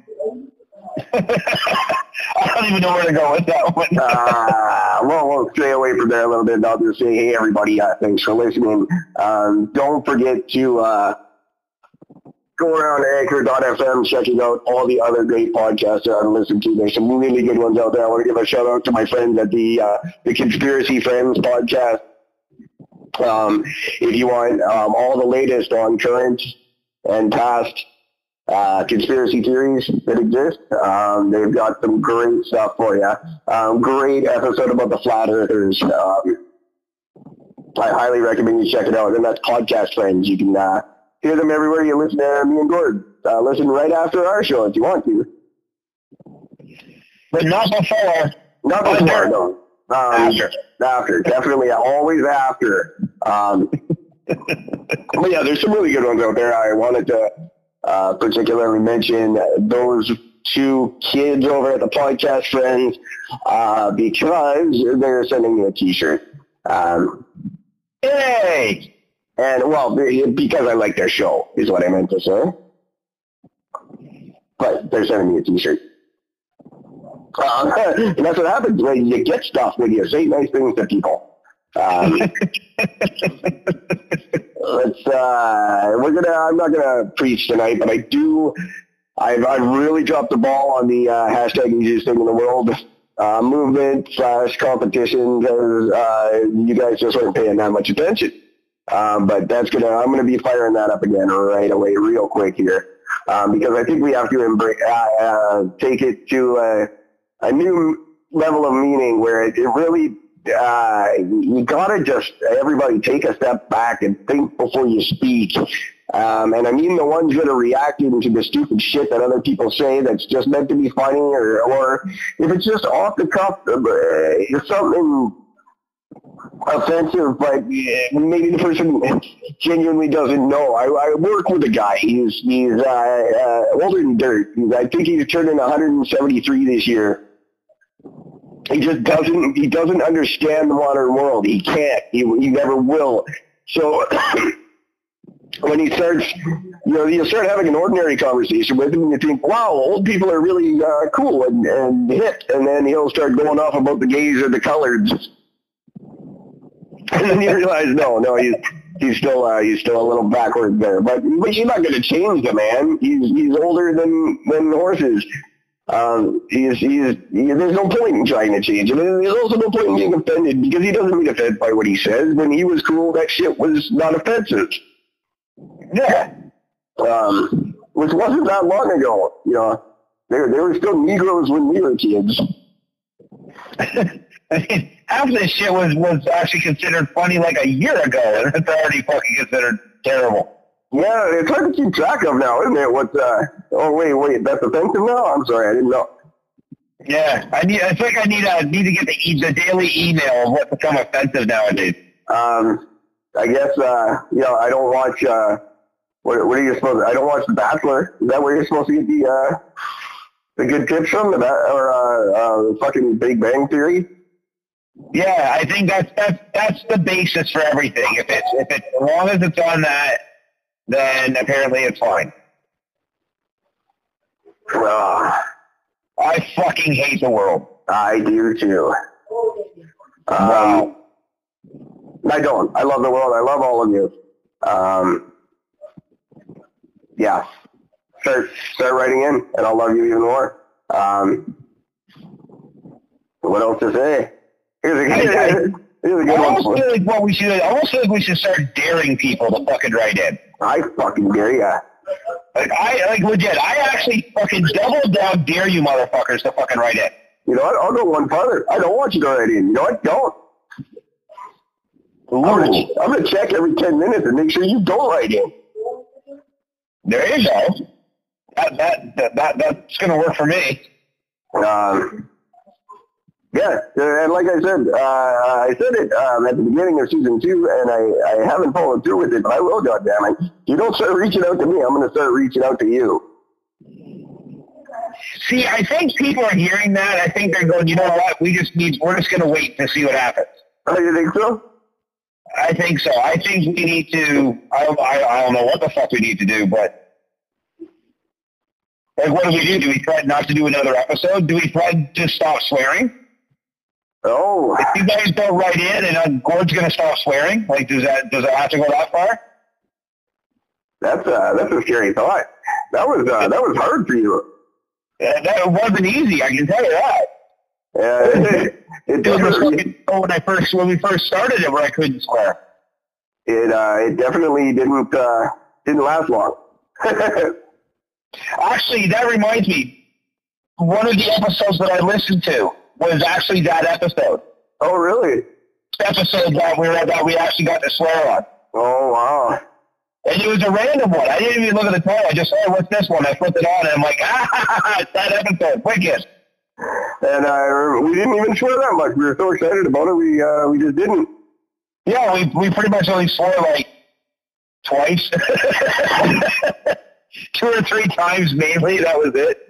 I don't even know where to go with that one. uh, well, we'll stay away from there a little bit. I'll just say, hey, everybody, uh, thanks for listening. Um, don't forget to uh, go around anchor dot f m, checking out all the other great podcasts there to listen to. There's some really good ones out there. I want to give a shout out to my friends at the uh, the Conspiracy Friends podcast. Um, if you want um, all the latest on current and past uh, conspiracy theories that exist, um, they've got some great stuff for you. Um, great episode about the flat earthers. Um, I highly recommend you check it out. And that's Podcast Friends. You can uh, hear them everywhere you listen to me and Gord. Uh, listen right after our show if you want to. But not before. Not before, no. Um, after. After. Definitely always after. Um, but yeah, there's some really good ones out there. I wanted to uh, particularly mention those two kids over at the Podcast Friends uh, because they're sending me a t-shirt. Um, Hey! And, well, because I like their show is what I meant to say. But they're sending me a t-shirt. Uh, and that's what happens when you get stuff when you say nice things to people. Um, let's, uh, we're gonna, I'm not gonna preach tonight, but I do, I've, I've really dropped the ball on the uh, hashtag easiest thing in the world uh, movement slash competition because uh, you guys just weren't paying that much attention. Um, but that's gonna, I'm gonna be firing that up again right away, real quick here, um, because I think we have to embrace, uh, uh, take it to a, a new level of meaning where it, it really, uh, you gotta just, everybody take a step back and think before you speak. Um, and I mean the ones that are reacting to the stupid shit that other people say that's just meant to be funny, or, or if it's just off the cuff, uh, it's something offensive, but maybe the person genuinely doesn't know. I, I work with a guy. He's he's uh, uh, older than dirt. He's, I think he's turning one hundred seventy-three this year. He just doesn't. He doesn't understand the modern world. He can't. He he never will. So when he starts, you know, you start having an ordinary conversation with him, and you think, wow, old people are really uh, cool and, and hip, and then he'll start going off about the gays or the coloreds. And then you realize, no, no, he's he's still uh, he's still a little backward there. But but you're not going to change the man. He's he's older than than horses. Um, he's he's he, there's no point in trying to change him. And there's also no point in being offended because he doesn't get offended by what he says. When he was cool, that shit was not offensive. Yeah. Um. which wasn't that long ago. You know, they, they were still Negroes when we were kids. I mean, half of this shit was, was actually considered funny like a year ago, and it's already fucking considered terrible. Yeah, it's hard to keep track of now, isn't it? What? Uh, oh wait, wait, that's offensive now. I'm sorry, I didn't know. Yeah, I need. I think I need. I need to get the, e- the daily email of what's become offensive nowadays. Um, I guess uh, you know, I don't watch. Uh, what, what are you supposed to? I don't watch The Bachelor. Is that where you're supposed to get the uh, the good tips from? The ba- or uh, uh, fucking Big Bang Theory? Yeah, I think that's that's that's the basis for everything. If it's if it's as long as it's on that, then apparently it's fine. Uh, I fucking hate the world. I do too. Um, Wow. I don't. I love the world. I love all of you. Um, yeah. Start start writing in, and I'll love you even more. Um, what else to say? Here's a good, I, I, here's a good I one. almost feel like what we should. I almost feel like we should start daring people to fucking write in. I fucking dare ya. Like I like legit. I actually fucking double down dare you motherfuckers to fucking write in. You know what? I'll go one farther. I don't want you to write in. You know what? Don't. I'm gonna, I'm gonna check every ten minutes and make sure you don't write in. There you go. That that that, that that's gonna work for me. Um. Yeah, and like I said, uh, I said it um, at the beginning of season two, and I, I haven't followed through with it, but I will, goddammit. If you don't start reaching out to me, I'm going to start reaching out to you. See, I think people are hearing that. I think they're going, you know what? We just need. We're just going to wait to see what happens. Oh, you think so? I think so. I think we need to. I don't. I, I don't know what the fuck we need to do, but like, what do we do? Do we try not to do another episode? Do we try to stop swearing? Oh. If you guys don't write in and uh, Gord's going to stop swearing, like, does that does it have to go that far? That's a, that's a scary thought. That was uh, that was hard for you. Uh, that wasn't easy, I can tell you that. Yeah, it, it, definitely, when I first when we first started it, where I couldn't swear. It uh, it definitely didn't uh, didn't last long. Actually, that reminds me. One of the episodes that I listened to was actually that episode. Oh, really? Episode that we were that we actually got to swear on. Oh, wow. And it was a random one. I didn't even look at the title. I just said, oh, what's this one? I flipped it on, and I'm like, ah, it's that episode. Wicked. And uh, we didn't even swear that much. We were so excited about it, we uh, we just didn't. Yeah, we we pretty much only swore like twice. Two or three times mainly. That was it.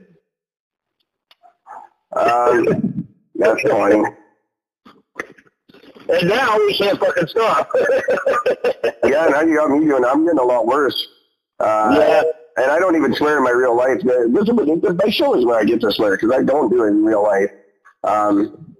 Um, that's funny. And now we can't fucking stop. Yeah, now you got me doing. I'm getting a lot worse. Uh, yeah. And I don't even swear in my real life. This is my show is where I get to swear because I don't do it in real life. Um,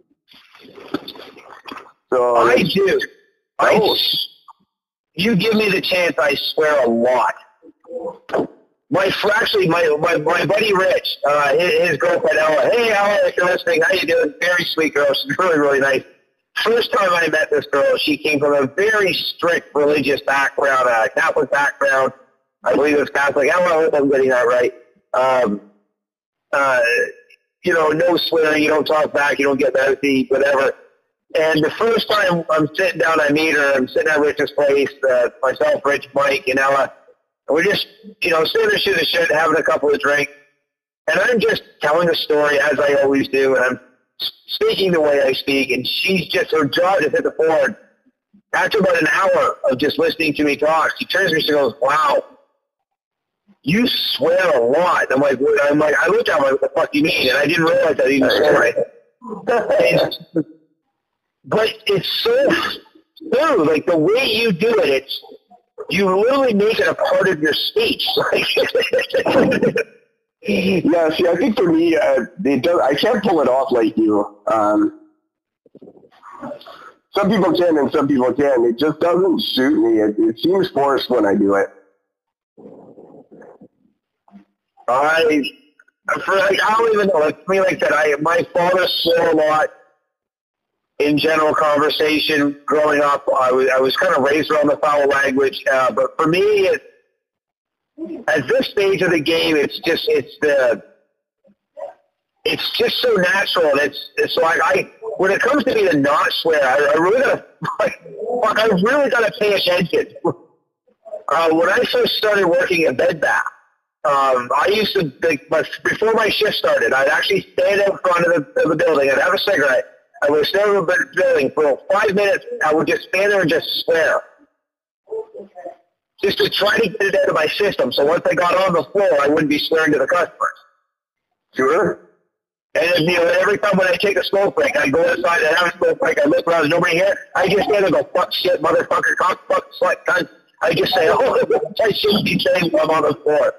so I do. I, oh. You give me the chance, I swear a lot. My actually, my my, my buddy Rich, uh, his, his girlfriend Ella. Hey Ella, if you're listening, how you doing? Very sweet girl. She's really really nice. First time I met this girl, she came from a very strict religious background, a Catholic background. I believe it was Catholic. I don't know if I'm getting that right. Um, uh, you know, no swearing, you don't talk back, you don't get mouthy, whatever. And the first time I'm sitting down, I meet her. I'm sitting at Rich's place, uh, myself, Rich, Mike, and Ella. And we're just, you know, sitting there shooting the shit, having a couple of drinks. And I'm just telling the story as I always do, and I'm speaking the way I speak. And she's just, her jaw just hit the floor. After about an hour of just listening to me talk, she turns to me and she goes, wow, you swear a lot. I'm like, I'm like, I looked at her, what the fuck do you mean? And I didn't realize I didn't swear. But it's so true. Like, the way you do it, it's, you literally make it a part of your speech. Yeah, see, I think for me, uh, it does, I can't pull it off like you. Um, some people can and some people can. It just doesn't suit me. It, it seems forced when I do it. I, for like, I don't even know. Like, for me, like that, I, my father swore a lot in general conversation growing up. I was, I was kind of raised around the foul language. Uh, but for me, it, at this stage of the game, it's just it's the it's just so natural. And it's it's like I when it comes to me to not swear, I, I really gotta like fuck, I really gotta pay attention. Uh, when I first started working at Bed Bath, um, I used to like my, before my shift started, I'd actually stand out front of the, of the building. I'd have a cigarette. I would stand in the building for five minutes. I would just stand there and just swear. Just to try to get it out of my system. So once I got on the floor, I wouldn't be swearing to the customers. Sure. And you know, every time when I take a smoke break, I go inside and have a smoke break. I look around, there's nobody here. I just stand and go, fuck, shit, motherfucker, cock, fuck, slut, cunt. I just say, oh, I shouldn't be saying I'm on the floor.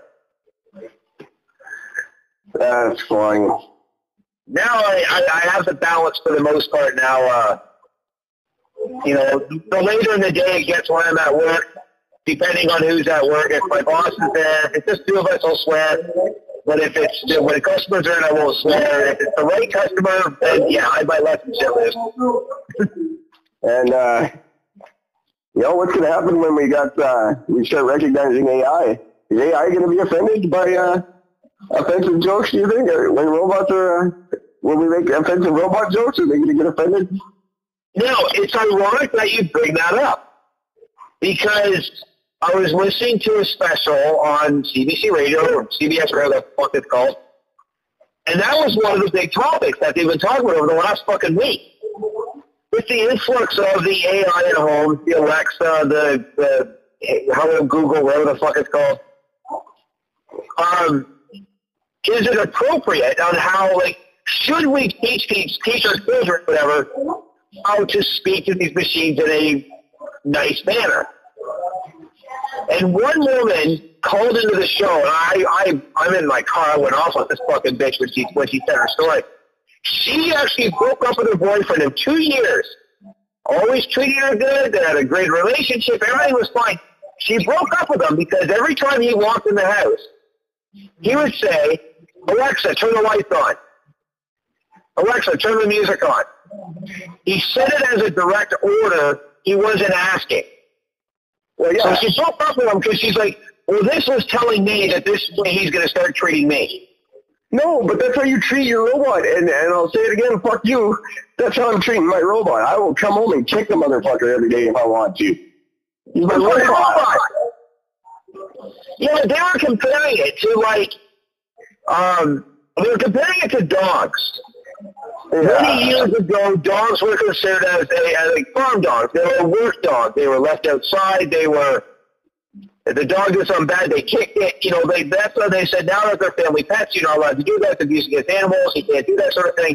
That's funny. Now I, I, I have the balance for the most part now. Uh, you know, the later in the day it gets when I'm at work, depending on who's at work. If my boss is there, if just two of us, I'll swear. But if it's when the customers are in, I won't swear. If it's the right customer, then yeah, I might let them shit loose. And uh, you know what's going to happen when we got uh, we start recognizing A I? Is A I going to be offended by uh, offensive jokes? Do you think, or when robots are uh, when we make offensive robot jokes, are they going to get offended? No, it's ironic that you bring that up because I was listening to a special on C B C Radio or C B S, whatever the fuck it's called, and that was one of the big topics that they've been talking about over the last fucking week. With the influx of the A I at home, the Alexa, the, the Hello Google, whatever the fuck it's called, um, is it appropriate on how, like, should we teach, teach, teach our children, whatever, how to speak to these machines in a nice manner? And one woman called into the show, and I, I, I'm in my car. I went off on this fucking bitch when she, when she said her story. She actually broke up with her boyfriend in two years. Always treated her good. They had a great relationship. Everything was fine. She broke up with him because every time he walked in the house, he would say, Alexa, turn the lights on. Alexa, turn the music on. He said it as a direct order. He wasn't asking. Well, yeah. So she broke up with him because she's like, well, this was telling me that this is the way he's going to start treating me. No, but that's how you treat your robot. And, and I'll say it again, fuck you. That's how I'm treating my robot. I will come home and kick the motherfucker every day if I want to. He's my robot. robot. Yeah, they were comparing it to, like, um, they were comparing it to dogs. Yeah. Many years ago, dogs were considered as, a, as like farm dogs. They were work dogs. They were left outside. They were, if the dog did something bad, they kicked it. You know, they, that's what they said. Now that they're family pets, you're not allowed to do that. It's abuse against animals. You can't do that sort of thing.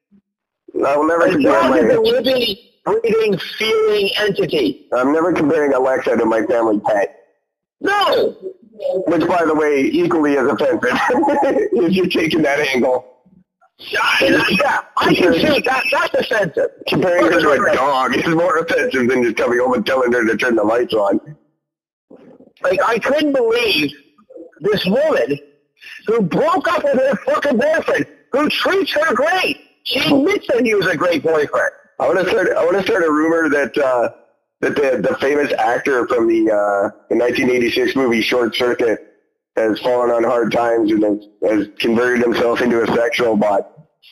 I will never a dog is a living, breathing, feeling entity. I'm never comparing Alexa to my family pet. No. Which, by the way, equally as offensive if you're taking that angle. Yeah, I can see that. That's offensive. Comparing her to a dog is more offensive than just coming home and telling her to turn the lights on. Like, I couldn't believe this woman who broke up with her fucking boyfriend, who treats her great. She admits that he was a great boyfriend. I want to start. I want to start a rumor that uh, that the the famous actor from the uh, the nineteen eighty-six movie Short Circuit has fallen on hard times and has, has converted himself into a sexual bot.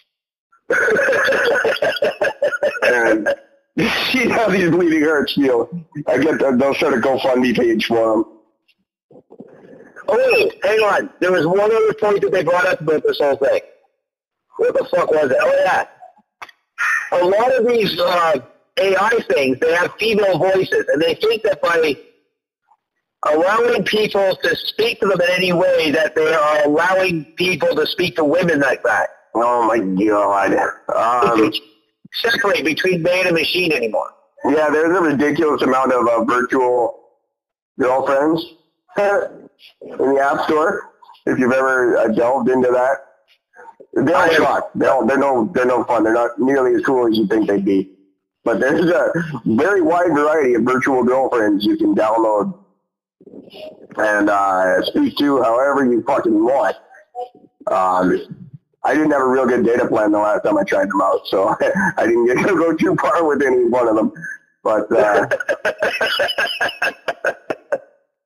And see how these bleeding hearts feel. I get that they'll start a GoFundMe page for him. Oh wait, hang on. There was one other point that they brought up about this whole thing. What the fuck was it? Oh yeah. A lot of these uh, A I things, they have female voices, and they think that by allowing people to speak to them in any way, that they are allowing people to speak to women like that. Oh my god. Um, separate between man and machine anymore. Yeah, there's a ridiculous amount of uh, virtual girlfriends in the App Store. If you've ever uh, delved into that, they don't suck. They don't, they're no, they're no fun. They're not nearly as cool as you think they'd be. But there's a very wide variety of virtual girlfriends you can download and uh, speak to however you fucking want. Um, I didn't have a real good data plan the last time I tried them out, so I didn't get to go too far with any one of them. But uh,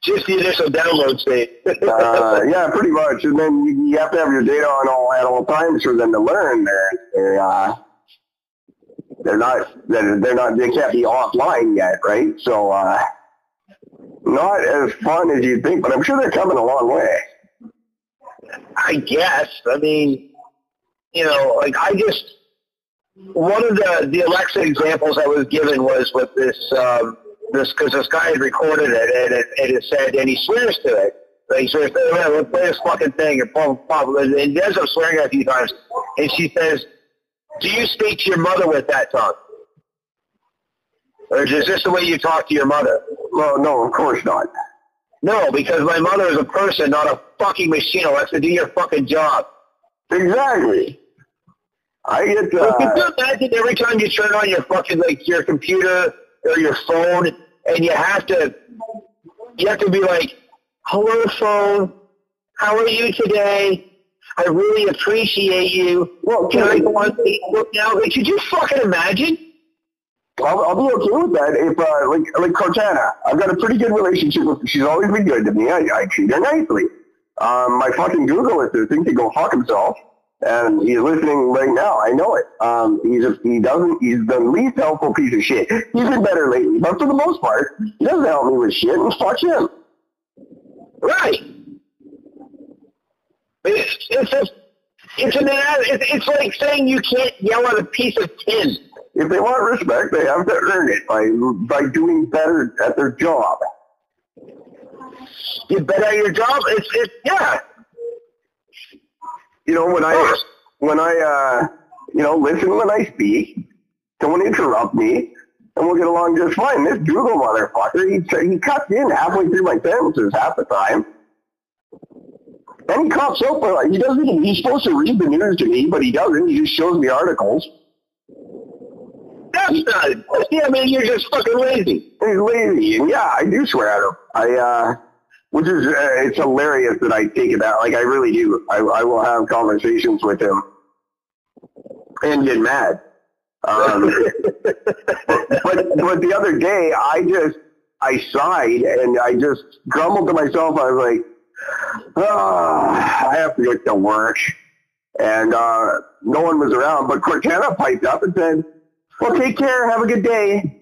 Just the initial download state. uh, yeah, pretty much. And then you, you have to have your data on all at all times for them to learn. They're they're, uh, they're not they're, they're not they can't be offline yet, right? So uh, not as fun as you'd think, but I'm sure they're coming a long way. I guess. I mean, you know, like I just one of the the Alexa examples I was given was with this. Um, This because this guy had recorded it and it, and it said, and he swears to it. Like, he swears, oh, let's play this fucking thing, and blah, blah, blah, and he ends up swearing a few times. And she says, "Do you speak to your mother with that tongue, or is this the way you talk to your mother?" Well, no, of course not. No, because my mother is a person, not a fucking machine. Alexa, do your fucking job. Exactly. I get. Uh, So could you imagine every time you turn on your fucking like your computer or your phone, and you have to, you have to be like, "Hello, phone. How are you today? I really appreciate you. Well, can I go on Facebook now?" Like, could you fucking imagine? I'll, I'll be okay with that if, uh, like, like Cortana, I've got a pretty good relationship with her. She's always been good to me. I, I treat her nicely. Um, my fucking Google assistant can go fuck himself, and he's listening right now. I know it. Um, he's a, he doesn't. He's the least helpful piece of shit. He's been better lately, but for the most part, he doesn't help me with shit. And fuck him. Right. It's it's a, it's an it's, it's like saying you can't yell at a piece of tin. If they want respect, they have to earn it by by doing better at their job. You better at your job. It's it yeah. You know, when I, when I, uh, you know, listen when I speak, don't interrupt me, and we'll get along just fine. This Google motherfucker, he, he cuts in halfway through my sentences half the time. And he cops up, but he doesn't even, he's supposed to read the news to me, but he doesn't. He just shows me articles. That's not, see, I mean, you're just fucking lazy. He's lazy, and yeah, I do swear at him. I, uh, Which is, uh, it's hilarious that I take it out. Like, I really do. I, I will have conversations with him and get mad. Um, but, but the other day, I just, I sighed and I just grumbled to myself. I was like, oh, I have to get to work. And uh, no one was around, but Cortana piped up and said, well, take care. Have a good day.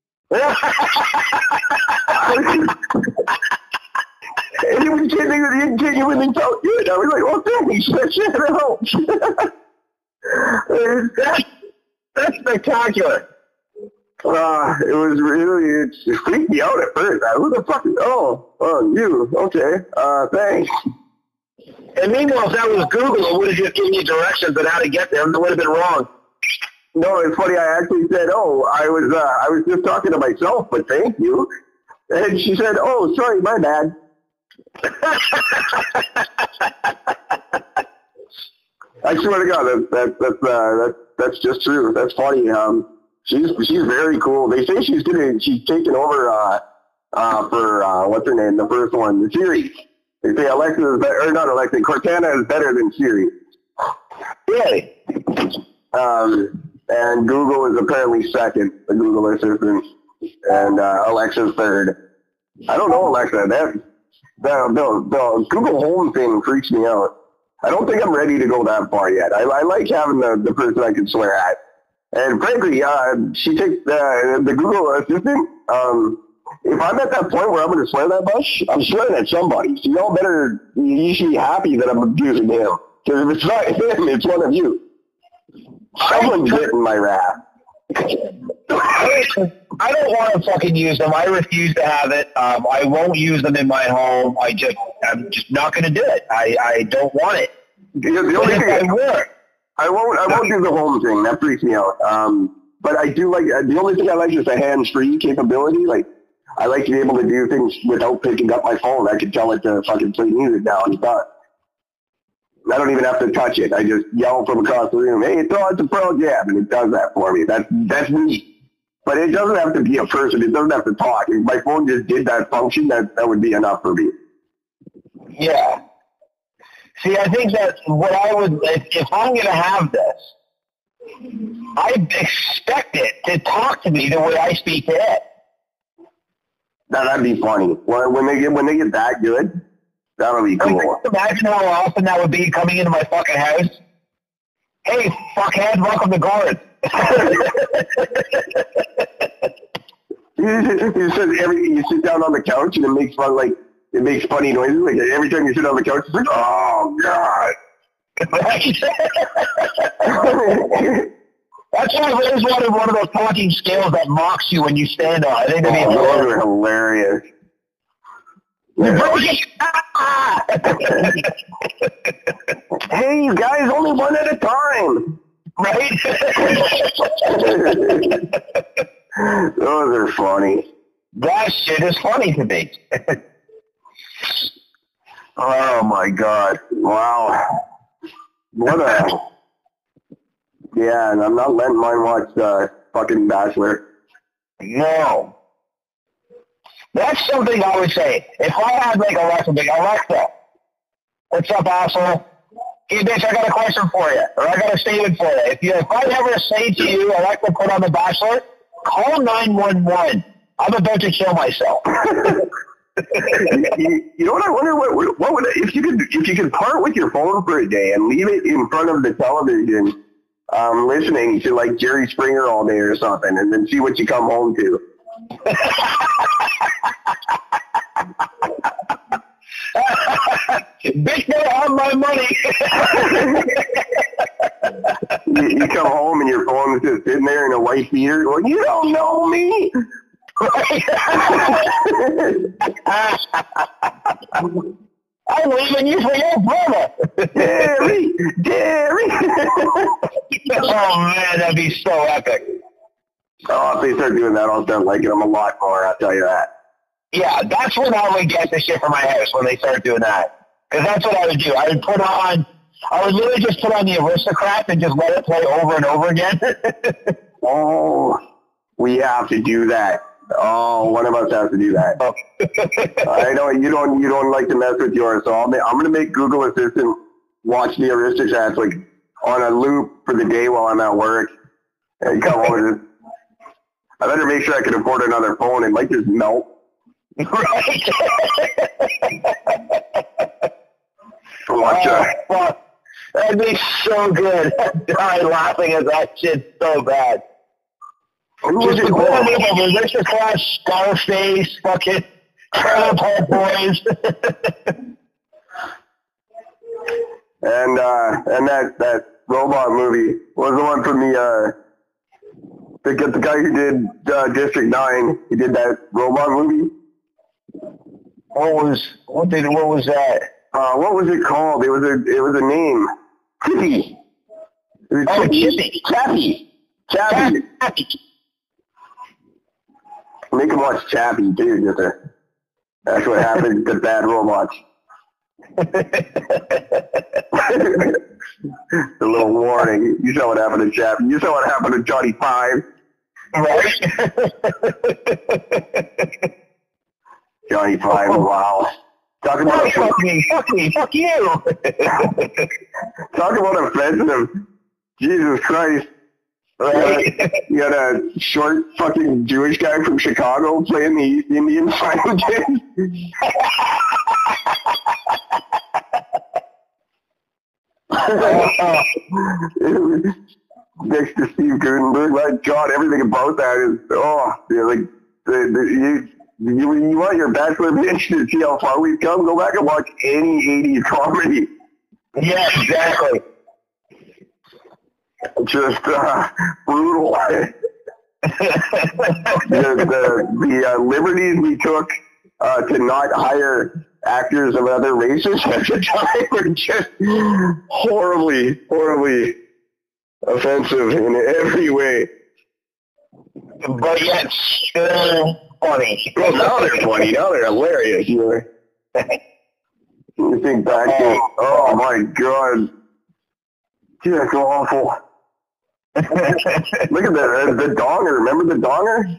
And it was genuinely, genuinely felt good. I was like, well, thanks. That shit helps. That's, that's spectacular. Uh, it was really, it, it freaked me out at first. I, who the fuck is, oh, oh, you, okay, uh, thanks. And meanwhile, if that was Google, it would have just given you directions on how to get there, and it would have been wrong. No, it's funny, I actually said, oh, I was, uh, I was just talking to myself, but thank you. And she said, oh, sorry, my bad. I swear to God, that, that, that's, uh, that, that's just true. That's funny. Um, she's, she's very cool. They say she's gonna, she's taking over, uh, uh, for, uh, what's her name, the first one, the Siri. They say Alexa is better, or not Alexa, Cortana is better than Siri. Really? Um, and Google is apparently second, the Google Assistant, and, uh, Alexa's third. I don't know, Alexa, that, the, the, the Google Home thing freaks me out. I don't think I'm ready to go that far yet. I, I like having the, the person I can swear at. And frankly, uh, she takes the, the Google Assistant. Um, if I'm at that point where I'm going to swear that much, I'm swearing at somebody. So y'all better, you should be happy that I'm abusing him. Because if it's not him, it's one of you. Someone's getting my wrath. I don't want to fucking use them. I refuse to have it. Um, I won't use them in my home. I just, I'm just not going to do it. I, I don't want it. The, the only thing I, I won't, I won't do the home thing. That freaks me out. Um, but I do like, the only thing I like is the hands-free capability. Like, I like to be able to do things without picking up my phone. I can tell it to fucking play music now and stuff. I don't even have to touch it. I just yell from across the room, hey, throw out the Pearl Jam, and it does that for me. That's, that's me. But it doesn't have to be a person. It doesn't have to talk. If my phone just did that function, that, that would be enough for me. Yeah. See, I think that what I would, if, if I'm going to have this, I expect it to talk to me the way I speak to it. That, that'd be funny. When, when they get when they get that good, that'll be cool. Like, imagine how awesome that would be coming into my fucking house. Hey, fuckhead, welcome to Gord. you, you, sit every, you sit down on the couch and it makes fun like it makes funny noises. Like every time you sit on the couch, it's like, oh god. Right? That's why I always wanted one of those talking scales that mocks you when you stand on. I think that'd be oh, those are hilarious. You broke it! Hey, you guys, only one at a time. Right? Those are funny. That shit is funny to me. Oh my god. Wow. What a... Yeah, and I'm not letting mine watch uh, fucking Bachelor. No. That's something I would say. If I had like Alexa, big Alexa, what's up, asshole? Hey, bitch, I got a question for you, or I got a statement for you. If you, if I ever say to you, Alexa, put on The Bachelor, call nine one one. I'm about to kill myself. you, you know what? I wonder what what would if you could if you could part with your phone for a day and leave it in front of the television, um, listening to like Jerry Springer all day or something, and then see what you come home to. Bitch, better have my money. you, you come home and your phone's just sitting there in a white beater going, you don't know me. I'm leaving you for your brother. Jerry, Jerry. Oh man, that'd be so epic. Oh, if they start doing that, I'll start liking them a lot more, I'll tell you that. Yeah, that's when I would get the shit for my house, when they start doing that. Because that's what I would do. I would put on, I would literally just put on the Aristocrat and just let it play over and over again. Oh, we have to do that. Oh, one of us has to do that. I know you don't, you don't like to mess with yours, so I'll make, I'm going to make Google Assistant watch the Aristocrats like on a loop for the day while I'm at work. And come on. I better make sure I can afford another phone. It might just melt. Right? Watch oh, uh, fuck. That'd be so good. I'd die laughing at that shit so bad. Just a cool movie, Aristocrat, Scarface, fucking Trailer Park Boys. and uh, and that that robot movie was the one from the uh, the, the guy who did uh, District Nine. He did that robot movie. What was what did what was that? Uh, what was it called? It was a it was a name. Chippy. It was Oh, Chippy. Chippy. Chappie. Chappie. Chappie. Make him watch Chappie too. Just a, that's what happened to bad robots. A little warning. You saw what happened to Chappie. You saw what happened to Johnny Five. Right? Johnny Five. Wow. Talk about Oh, fuck me, fuck me, fuck you. Talk about offensive. Jesus Christ. Right? You got a short fucking Jewish guy from Chicago playing the East Indian scientist. Next to Steve Gutenberg. My God, everything about that is, oh, yeah, like, the, the, you, you, you want your Bachelor bitch to see how far we've come? Go back and watch any eighties comedy. Yeah, exactly. Just uh, brutal. the the, the uh, liberties we took uh, to not hire actors of other races at the time were just horribly, horribly offensive in every way. But yet still funny. Well, now they're funny. Now they're hilarious. You know? You think back to, oh my God. Gee, that's awful. Look at the uh, the donger. Remember the donger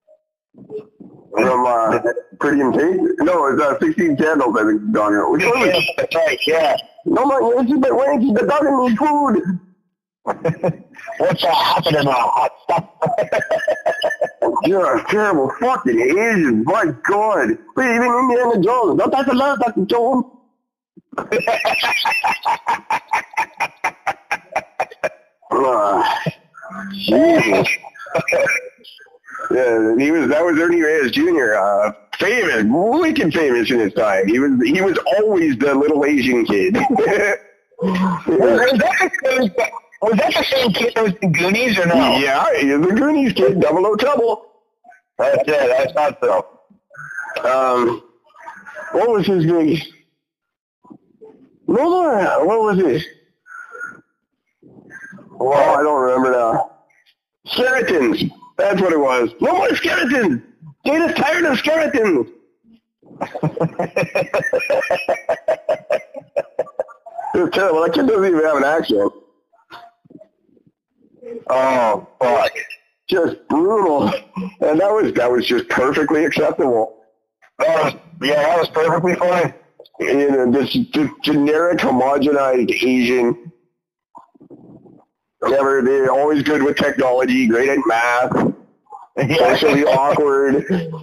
from uh, Pretty in Pink? No, it's uh, sixteen Candles. I think the donger. Which one was? That's right. Yeah. No, my Yancy, but Wanky, the donger needs food. What's happening now? Hot stuff. Yeah, terrible fucking Asian. My God. But even Indiana Jones. Not that's a lot, Doctor Jones. uh, Jesus. Yeah, he was. That was Ernie Reyes Junior Uh, famous, wicked famous in his time. He was. He was always the little Asian kid. was, that the, was that the same kid that was in Goonies or no? Yeah, he is the Goonies kid. Double O Trouble. That's it. That's not so. Um, what was his name? No, no, what was it? Well, I don't remember now. Skeletons. That's what it was. No more skeletons. Data's tired of skeletons. It was terrible. That kid doesn't even have an accent. Oh, fuck. Just brutal. And that was that was just perfectly acceptable. That was, yeah, that was perfectly fine. You know, this, this generic homogenized Asian. Never, they're always good with technology, great at math, socially awkward.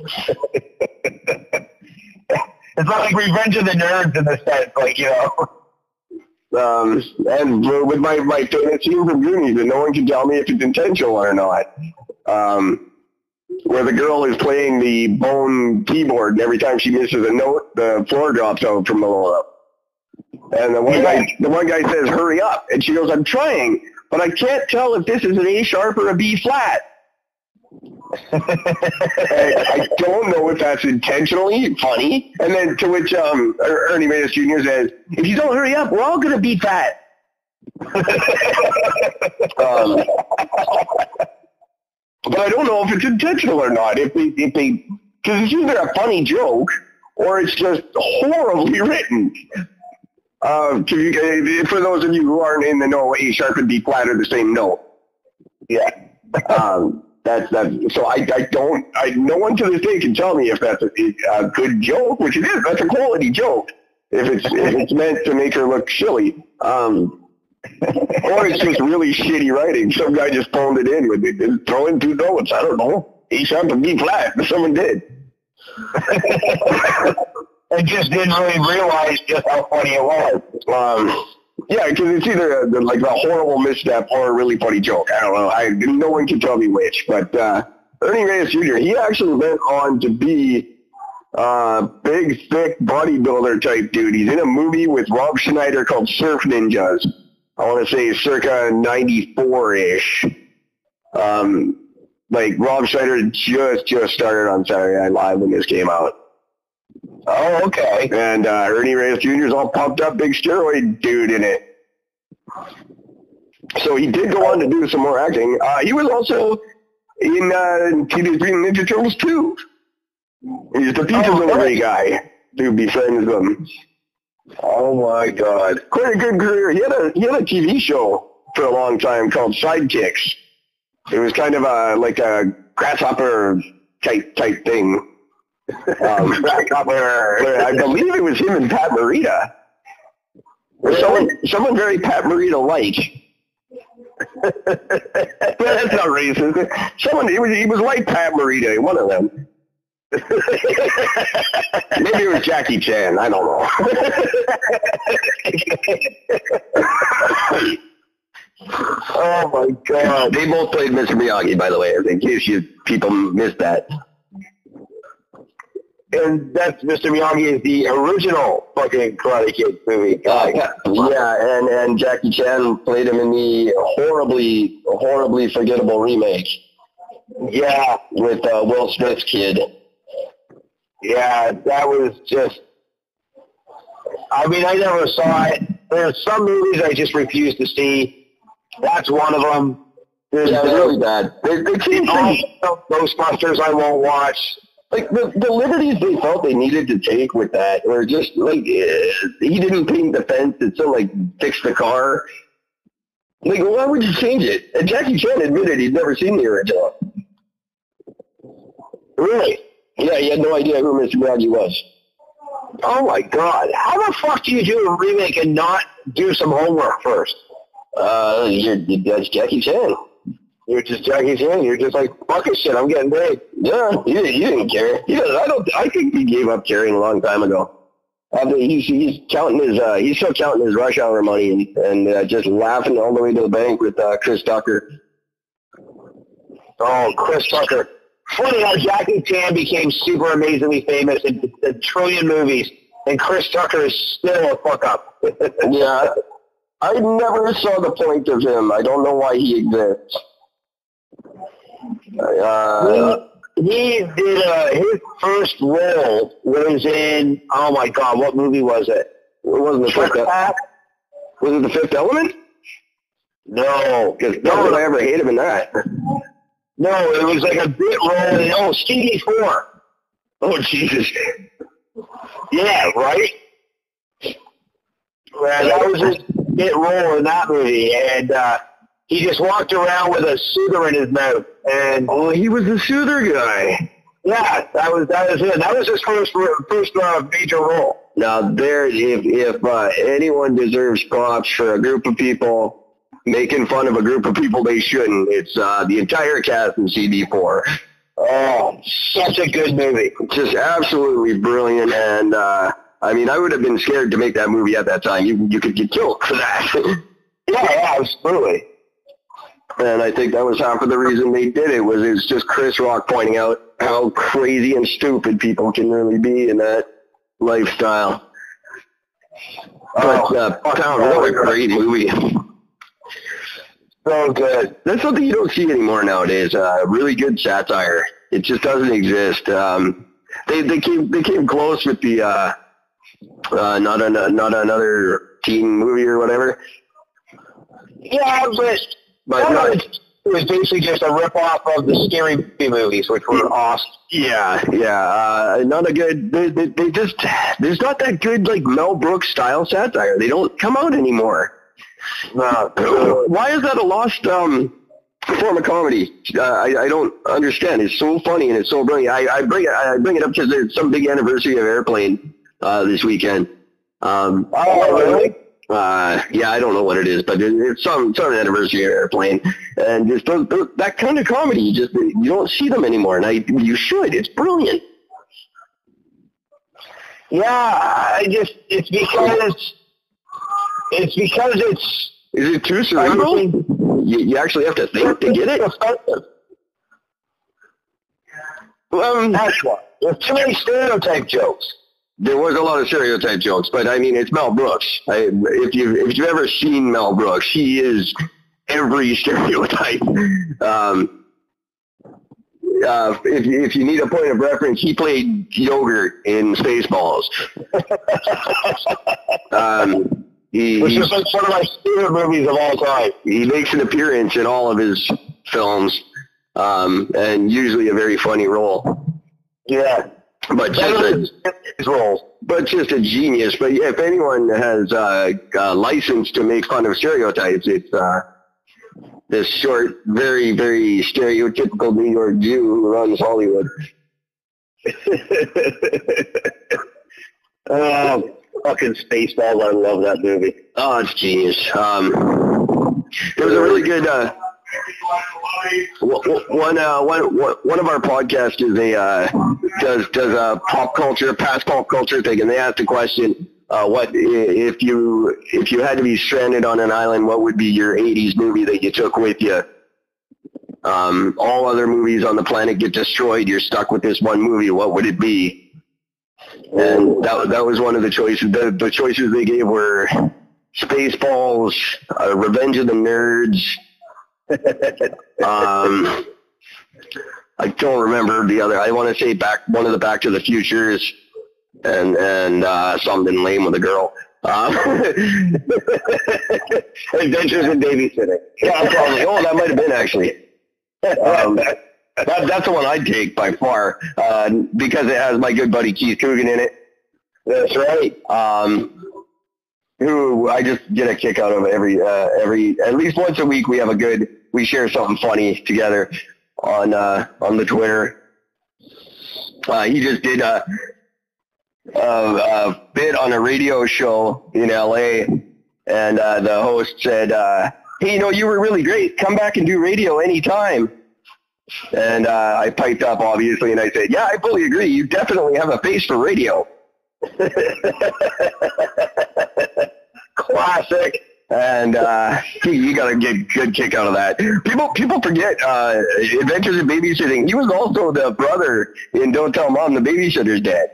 It's not like Revenge of the Nerds in the sense, like, you know. Um, and with my, my favorite scene from Goonies, and no one can tell me if it's intentional or not, um, where the girl is playing the bone keyboard, and every time she misses a note, the floor drops out from below her. And the one guy, the one guy says, "Hurry up," and she goes, "I'm trying, but I can't tell if this is an A sharp or a B flat." I don't know if that's intentionally funny. And then to which um, Ernie Reyes Junior says, "If you don't hurry up, we're all going to be fat." um, but I don't know if it's intentional or not. If they, if they, because it's either a funny joke or it's just horribly written. Uh, you, for those of you who aren't in the know, A sharp and B flat are the same note. Yeah. um, that's that. So I, I don't. I no one to this day can tell me if that's a, a good joke, which it is. That's a quality joke. If it's if it's meant to make her look silly, um, or it's just really shitty writing. Some guy just phoned it in with it, throw in two notes. I don't know. A sharp and B flat. Someone did. I just didn't really realize just how funny it was. Um, yeah, because it's either a, like a horrible misstep or a really funny joke. I don't know. I no one can tell me which. But uh, Ernie Reyes Junior, he actually went on to be a uh, big, thick bodybuilder type dude. He's in a movie with Rob Schneider called Surf Ninjas. I want to say circa ninety-four-ish. Um, like Rob Schneider just just started on Saturday Night Live when this came out. Oh, okay. And uh, Ernie Reyes Junior is all pumped up, big steroid dude in it. So he did go on to do some more acting. Uh, he was also in uh, Teenage Mutant Ninja Turtles two. He's the pizza oh, delivery guy who befriends them. Oh my God! Quite a good career. He had a he had a T V show for a long time called Sidekicks. It was kind of a like a grasshopper type type thing. Um, I believe it was him and Pat Morita. Or someone, someone very Pat Morita-like. But that's not racist. Someone, he was, he was like Pat Morita, one of them. Maybe it was Jackie Chan, I don't know. Oh my God. They both played Mister Miyagi, by the way, in case you people missed that. And that's Mister Miyagi is the original fucking Karate Kid movie. Uh, yeah, yeah, and, and Jackie Chan played him in the horribly, horribly forgettable remake. Yeah, with uh, Will Smith's kid. Yeah, that was just. I mean, I never saw it. There's some movies I just refuse to see. That's one of them. There's yeah, it was really bad. They, they keep saying Ghostbusters I won't watch. Like, the, the liberties they felt they needed to take with that were just, like, uh, he didn't paint the fence, it still, like, fixed the car. Like, why would you change it? And Jackie Chan admitted he'd never seen the original. Really? Yeah, he had no idea who Mister Miyagi was. Oh, my God. How the fuck do you do a remake and not do some homework first? Uh, you're, that's Jackie Chan. You're just Jackie Chan. You're just like, fuck this shit, I'm getting paid. Yeah, he, he didn't care. He does, I don't. I think he gave up caring a long time ago. After he's he's counting his uh, he's still counting his rush hour money and and uh, just laughing all the way to the bank with uh, Chris Tucker. Oh, Chris Tucker. Funny how Jackie Chan became super amazingly famous in a trillion movies, and Chris Tucker is still a fuck up. Yeah, I never saw the point of him. I don't know why he exists. Uh, he, he did uh, his first role was in, oh my god, what movie was it? It wasn't the fifth. El- was it the Fifth Element? No, because no one I ever hated him in that. No, it was like a bit role in, oh, Stevie Four. Oh, Jesus. Yeah, right? Well, that was his bit role in that movie, and uh, he just walked around with a soother in his mouth. And oh, he was the soother guy. Yeah, that was that was it. That was his first first uh, major role. Now, there, if if uh, anyone deserves props for a group of people making fun of a group of people they shouldn't, it's uh, the entire cast in C D four. Oh, such a good movie. Just absolutely brilliant. And, uh, I mean, I would have been scared to make that movie at that time. You you could get killed for that. yeah, yeah, absolutely. And I think that was half of the reason they did it, was it was just Chris Rock pointing out how crazy and stupid people can really be in that lifestyle. But, uh, Pound, what a great movie. So good. That's something you don't see anymore nowadays. Uh, really good satire. It just doesn't exist. Um, they they came they came close with the uh, uh, not an, not another teen movie or whatever. Yeah, but but not, it was basically just a rip-off of the Scary Movie movies, which were awesome. Yeah, yeah. Uh, not a good. They, they, they just there's not that good like Mel Brooks style satire. They don't come out anymore. No. Why is that a lost um, form of comedy? Uh, I, I don't understand. It's so funny and it's so brilliant. I, I bring it I bring it up because there's some big anniversary of Airplane uh, this weekend. Um, oh, really? Uh, yeah, I don't know what it is, but it's some some anniversary of Airplane, and just those, those, that kind of comedy, you just you don't see them anymore, and I you should. It's brilliant. Yeah, I just it's because it's because it's is it too cerebral? You, you actually have to think to get it. Um, That's why. There's too many stereotype jokes. There was a lot of stereotype jokes, but I mean, it's Mel Brooks. I, if you if you've ever seen Mel Brooks, he is every stereotype. Um, uh, if you, if you need a point of reference, he played yogurt in Spaceballs. um, he, Which is like one of my favorite movies of all time. He makes an appearance in all of his films, um, and usually a very funny role. Yeah. But just a role, but just a genius. But yeah, if anyone has uh, a license to make fun of stereotypes, it's uh, this short, very, very stereotypical New York Jew who runs Hollywood. Oh, fucking Spaceballs! I love that movie. Oh, it's genius. Um, there was a really good. Uh, One, uh, one, one of our podcasts is a uh, does does a pop culture, past pop culture thing, and they asked the question: uh, "What if you if you had to be stranded on an island? What would be your eighties movie that you took with you? Um, all other movies on the planet get destroyed. You're stuck with this one movie. What would it be?" And that that was one of the choices. The, the choices they gave were Spaceballs, uh, Revenge of the Nerds. um, I don't remember the other. I want to say back one of the Back to the Futures, and and uh, something lame with a girl. Um, Adventures in Babysitting. Yeah, probably. Oh, that might have been actually. Um, that, that's the one I'd take by far uh, because it has my good buddy Keith Coogan in it. That's right. Um, who I just get a kick out of every, uh, every, at least once a week we have a good, we share something funny together on, uh, on the Twitter. Uh, he just did a, a, a bit on a radio show in L A, and, uh, the host said, uh, hey, you know, you were really great. Come back and do radio anytime. And uh, I piped up, obviously, and I said, yeah, I fully agree. You definitely have a face for radio. Classic. And uh, you got to get a good kick out of that. People people forget uh, Adventures in Babysitting. He was also the brother in Don't Tell Mom, the babysitter's dad.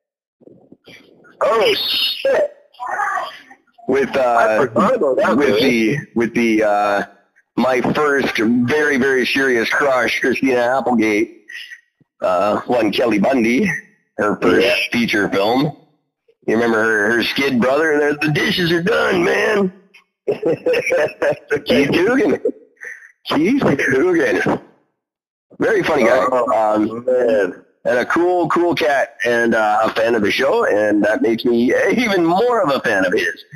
Oh, shit. With uh, with the with the uh, my first very very serious crush, Christina Applegate, uh, one Kelly Bundy, her first yeah. feature film. You remember her, her skid brother? And the dishes are done, man. Keith Coogan. Keith Coogan. Very funny guy. Um, man. And a cool, cool cat, and uh, a fan of the show, and that makes me even more of a fan of his.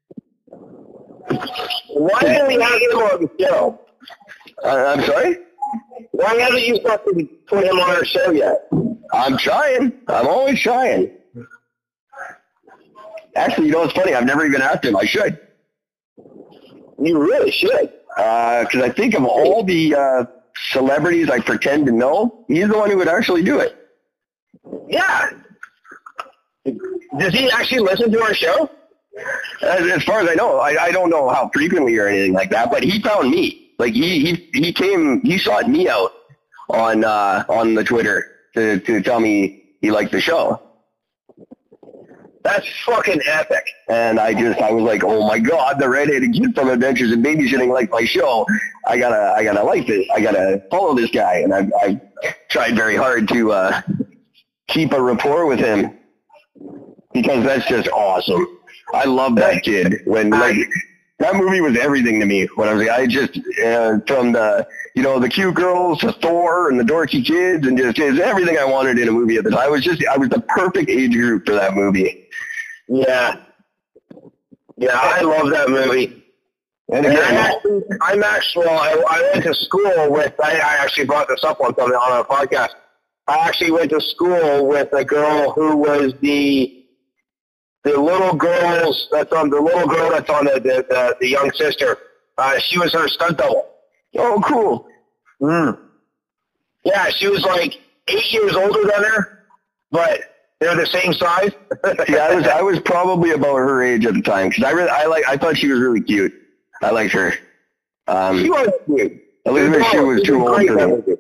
Why haven't we had him on the show? Uh, I'm sorry? Why haven't you fucking put him on our show yet? I'm trying. I'm always trying. Actually, you know what's funny? I've never even asked him. I should. You really should. Because uh, I think of all the uh, celebrities I pretend to know, he's the one who would actually do it. Yeah. Does he actually listen to our show? As, as far as I know, I, I don't know how frequently or anything like that, but he found me. Like, he he, he came, he sought me out on uh, on the Twitter to, to tell me he liked the show. That's fucking epic. And I just, I was like, oh my God, the redheaded kid from Adventures in Babysitting liked my show. I gotta, I gotta like this. I gotta follow this guy. And I, I tried very hard to uh, keep a rapport with him because that's just awesome. I love that kid. When like that movie was everything to me when I was, I just uh, from the, you know, the cute girls to Thor and the dorky kids and just, just everything I wanted in a movie at the time. I was just, I was the perfect age group for that movie. Yeah. Yeah, I love that movie. And, and I'm, actually, I'm actually, well, I, I went to school with, I, I actually brought this up once on, on our podcast. I actually went to school with a girl who was the, the little girls, that's on, the little girl that's on the, the, the, the young sister. Uh, she was her stunt double. Oh, cool. Mm. Yeah, she was like eight years older than her, but they're the same size. Yeah, I was I was probably about her age at the time because I really I like I thought she was really cute. I liked her. Um, she was cute. Elizabeth Shue was too old for me.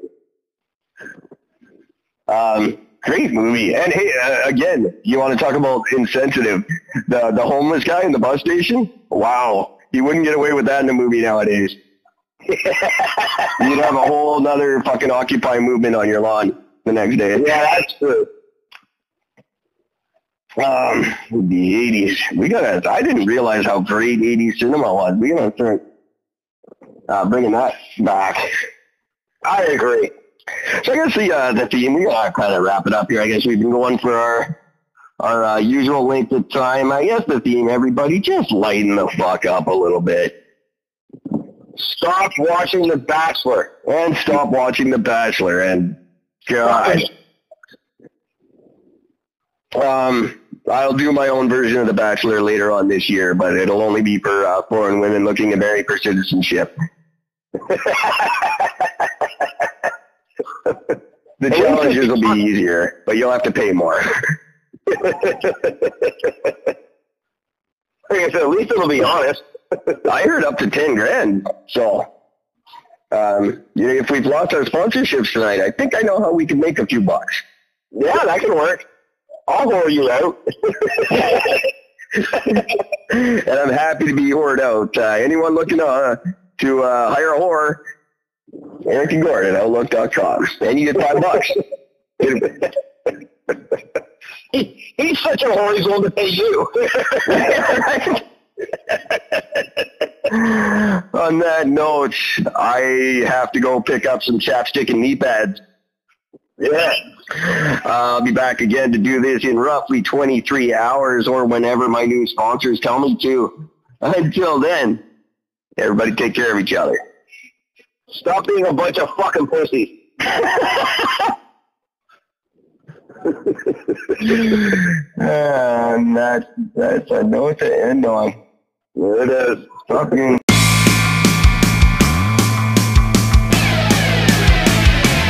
Um, great movie. And hey, uh, again, you want to talk about insensitive? The the homeless guy in the bus station. Wow, he wouldn't get away with that in a movie nowadays. You'd have a whole nother fucking Occupy movement on your lawn the next day. Yeah, that's true. Um, the eighties. We gotta, I didn't realize how great eighties cinema was. We gotta start uh, bringing that back. I agree. So I guess the, uh, the theme, we gotta kind of wrap it up here. I guess we've been going for our, our uh, usual length of time. I guess the theme, everybody, just lighten the fuck up a little bit. Stop watching The Bachelor. And stop watching The Bachelor. And God. Um, I'll do my own version of The Bachelor later on this year, but it'll only be for uh, foreign women looking to marry for citizenship. The challenges will be easier, but you'll have to pay more. I guess at least it'll be honest. I heard up to ten grand. So, um, you know, if we've lost our sponsorships tonight, I think I know how we can make a few bucks. Yeah, that can work. I'll whore you out. And I'm happy to be whored out. Uh, anyone looking uh, to uh, hire a whore, Eric and Gordon at Outlook dot com. And you get five bucks. he, he's such a whore, he's willing to pay you. On that note, I have to go pick up some chapstick and knee pads. Yeah. Uh, I'll be back again to do this in roughly twenty-three hours or whenever my new sponsors tell me to. Until then, everybody take care of each other. Stop being a bunch of fucking pussies. And that's, that's a note to end on. There it is. Fucking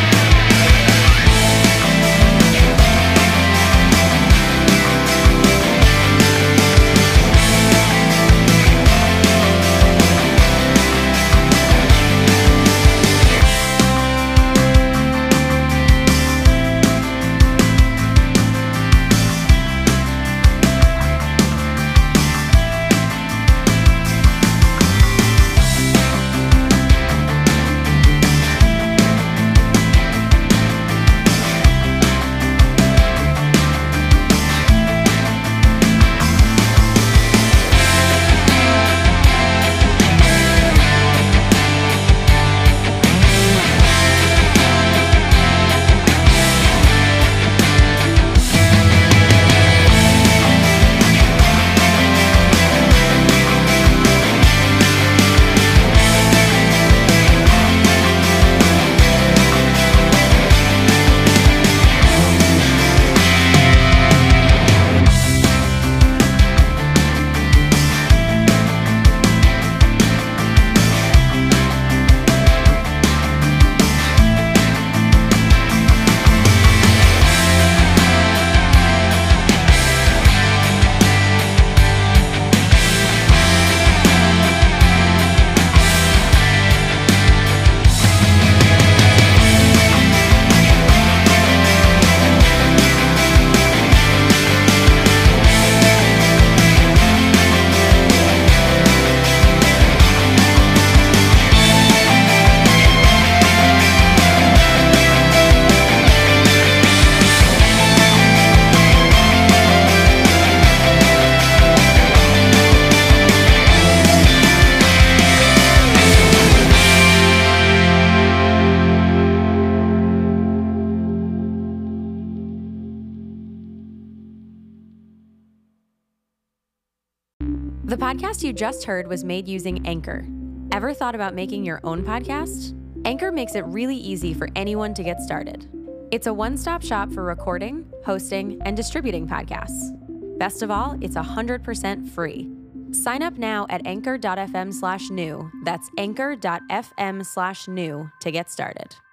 The podcast you just heard was made using Anchor. Ever thought about making your own podcast? Anchor makes it really easy for anyone to get started. It's a one-stop shop for recording, hosting, and distributing podcasts. Best of all, it's one hundred percent free. Sign up now at anchor.fm slash new. That's anchor.fm slash new to get started.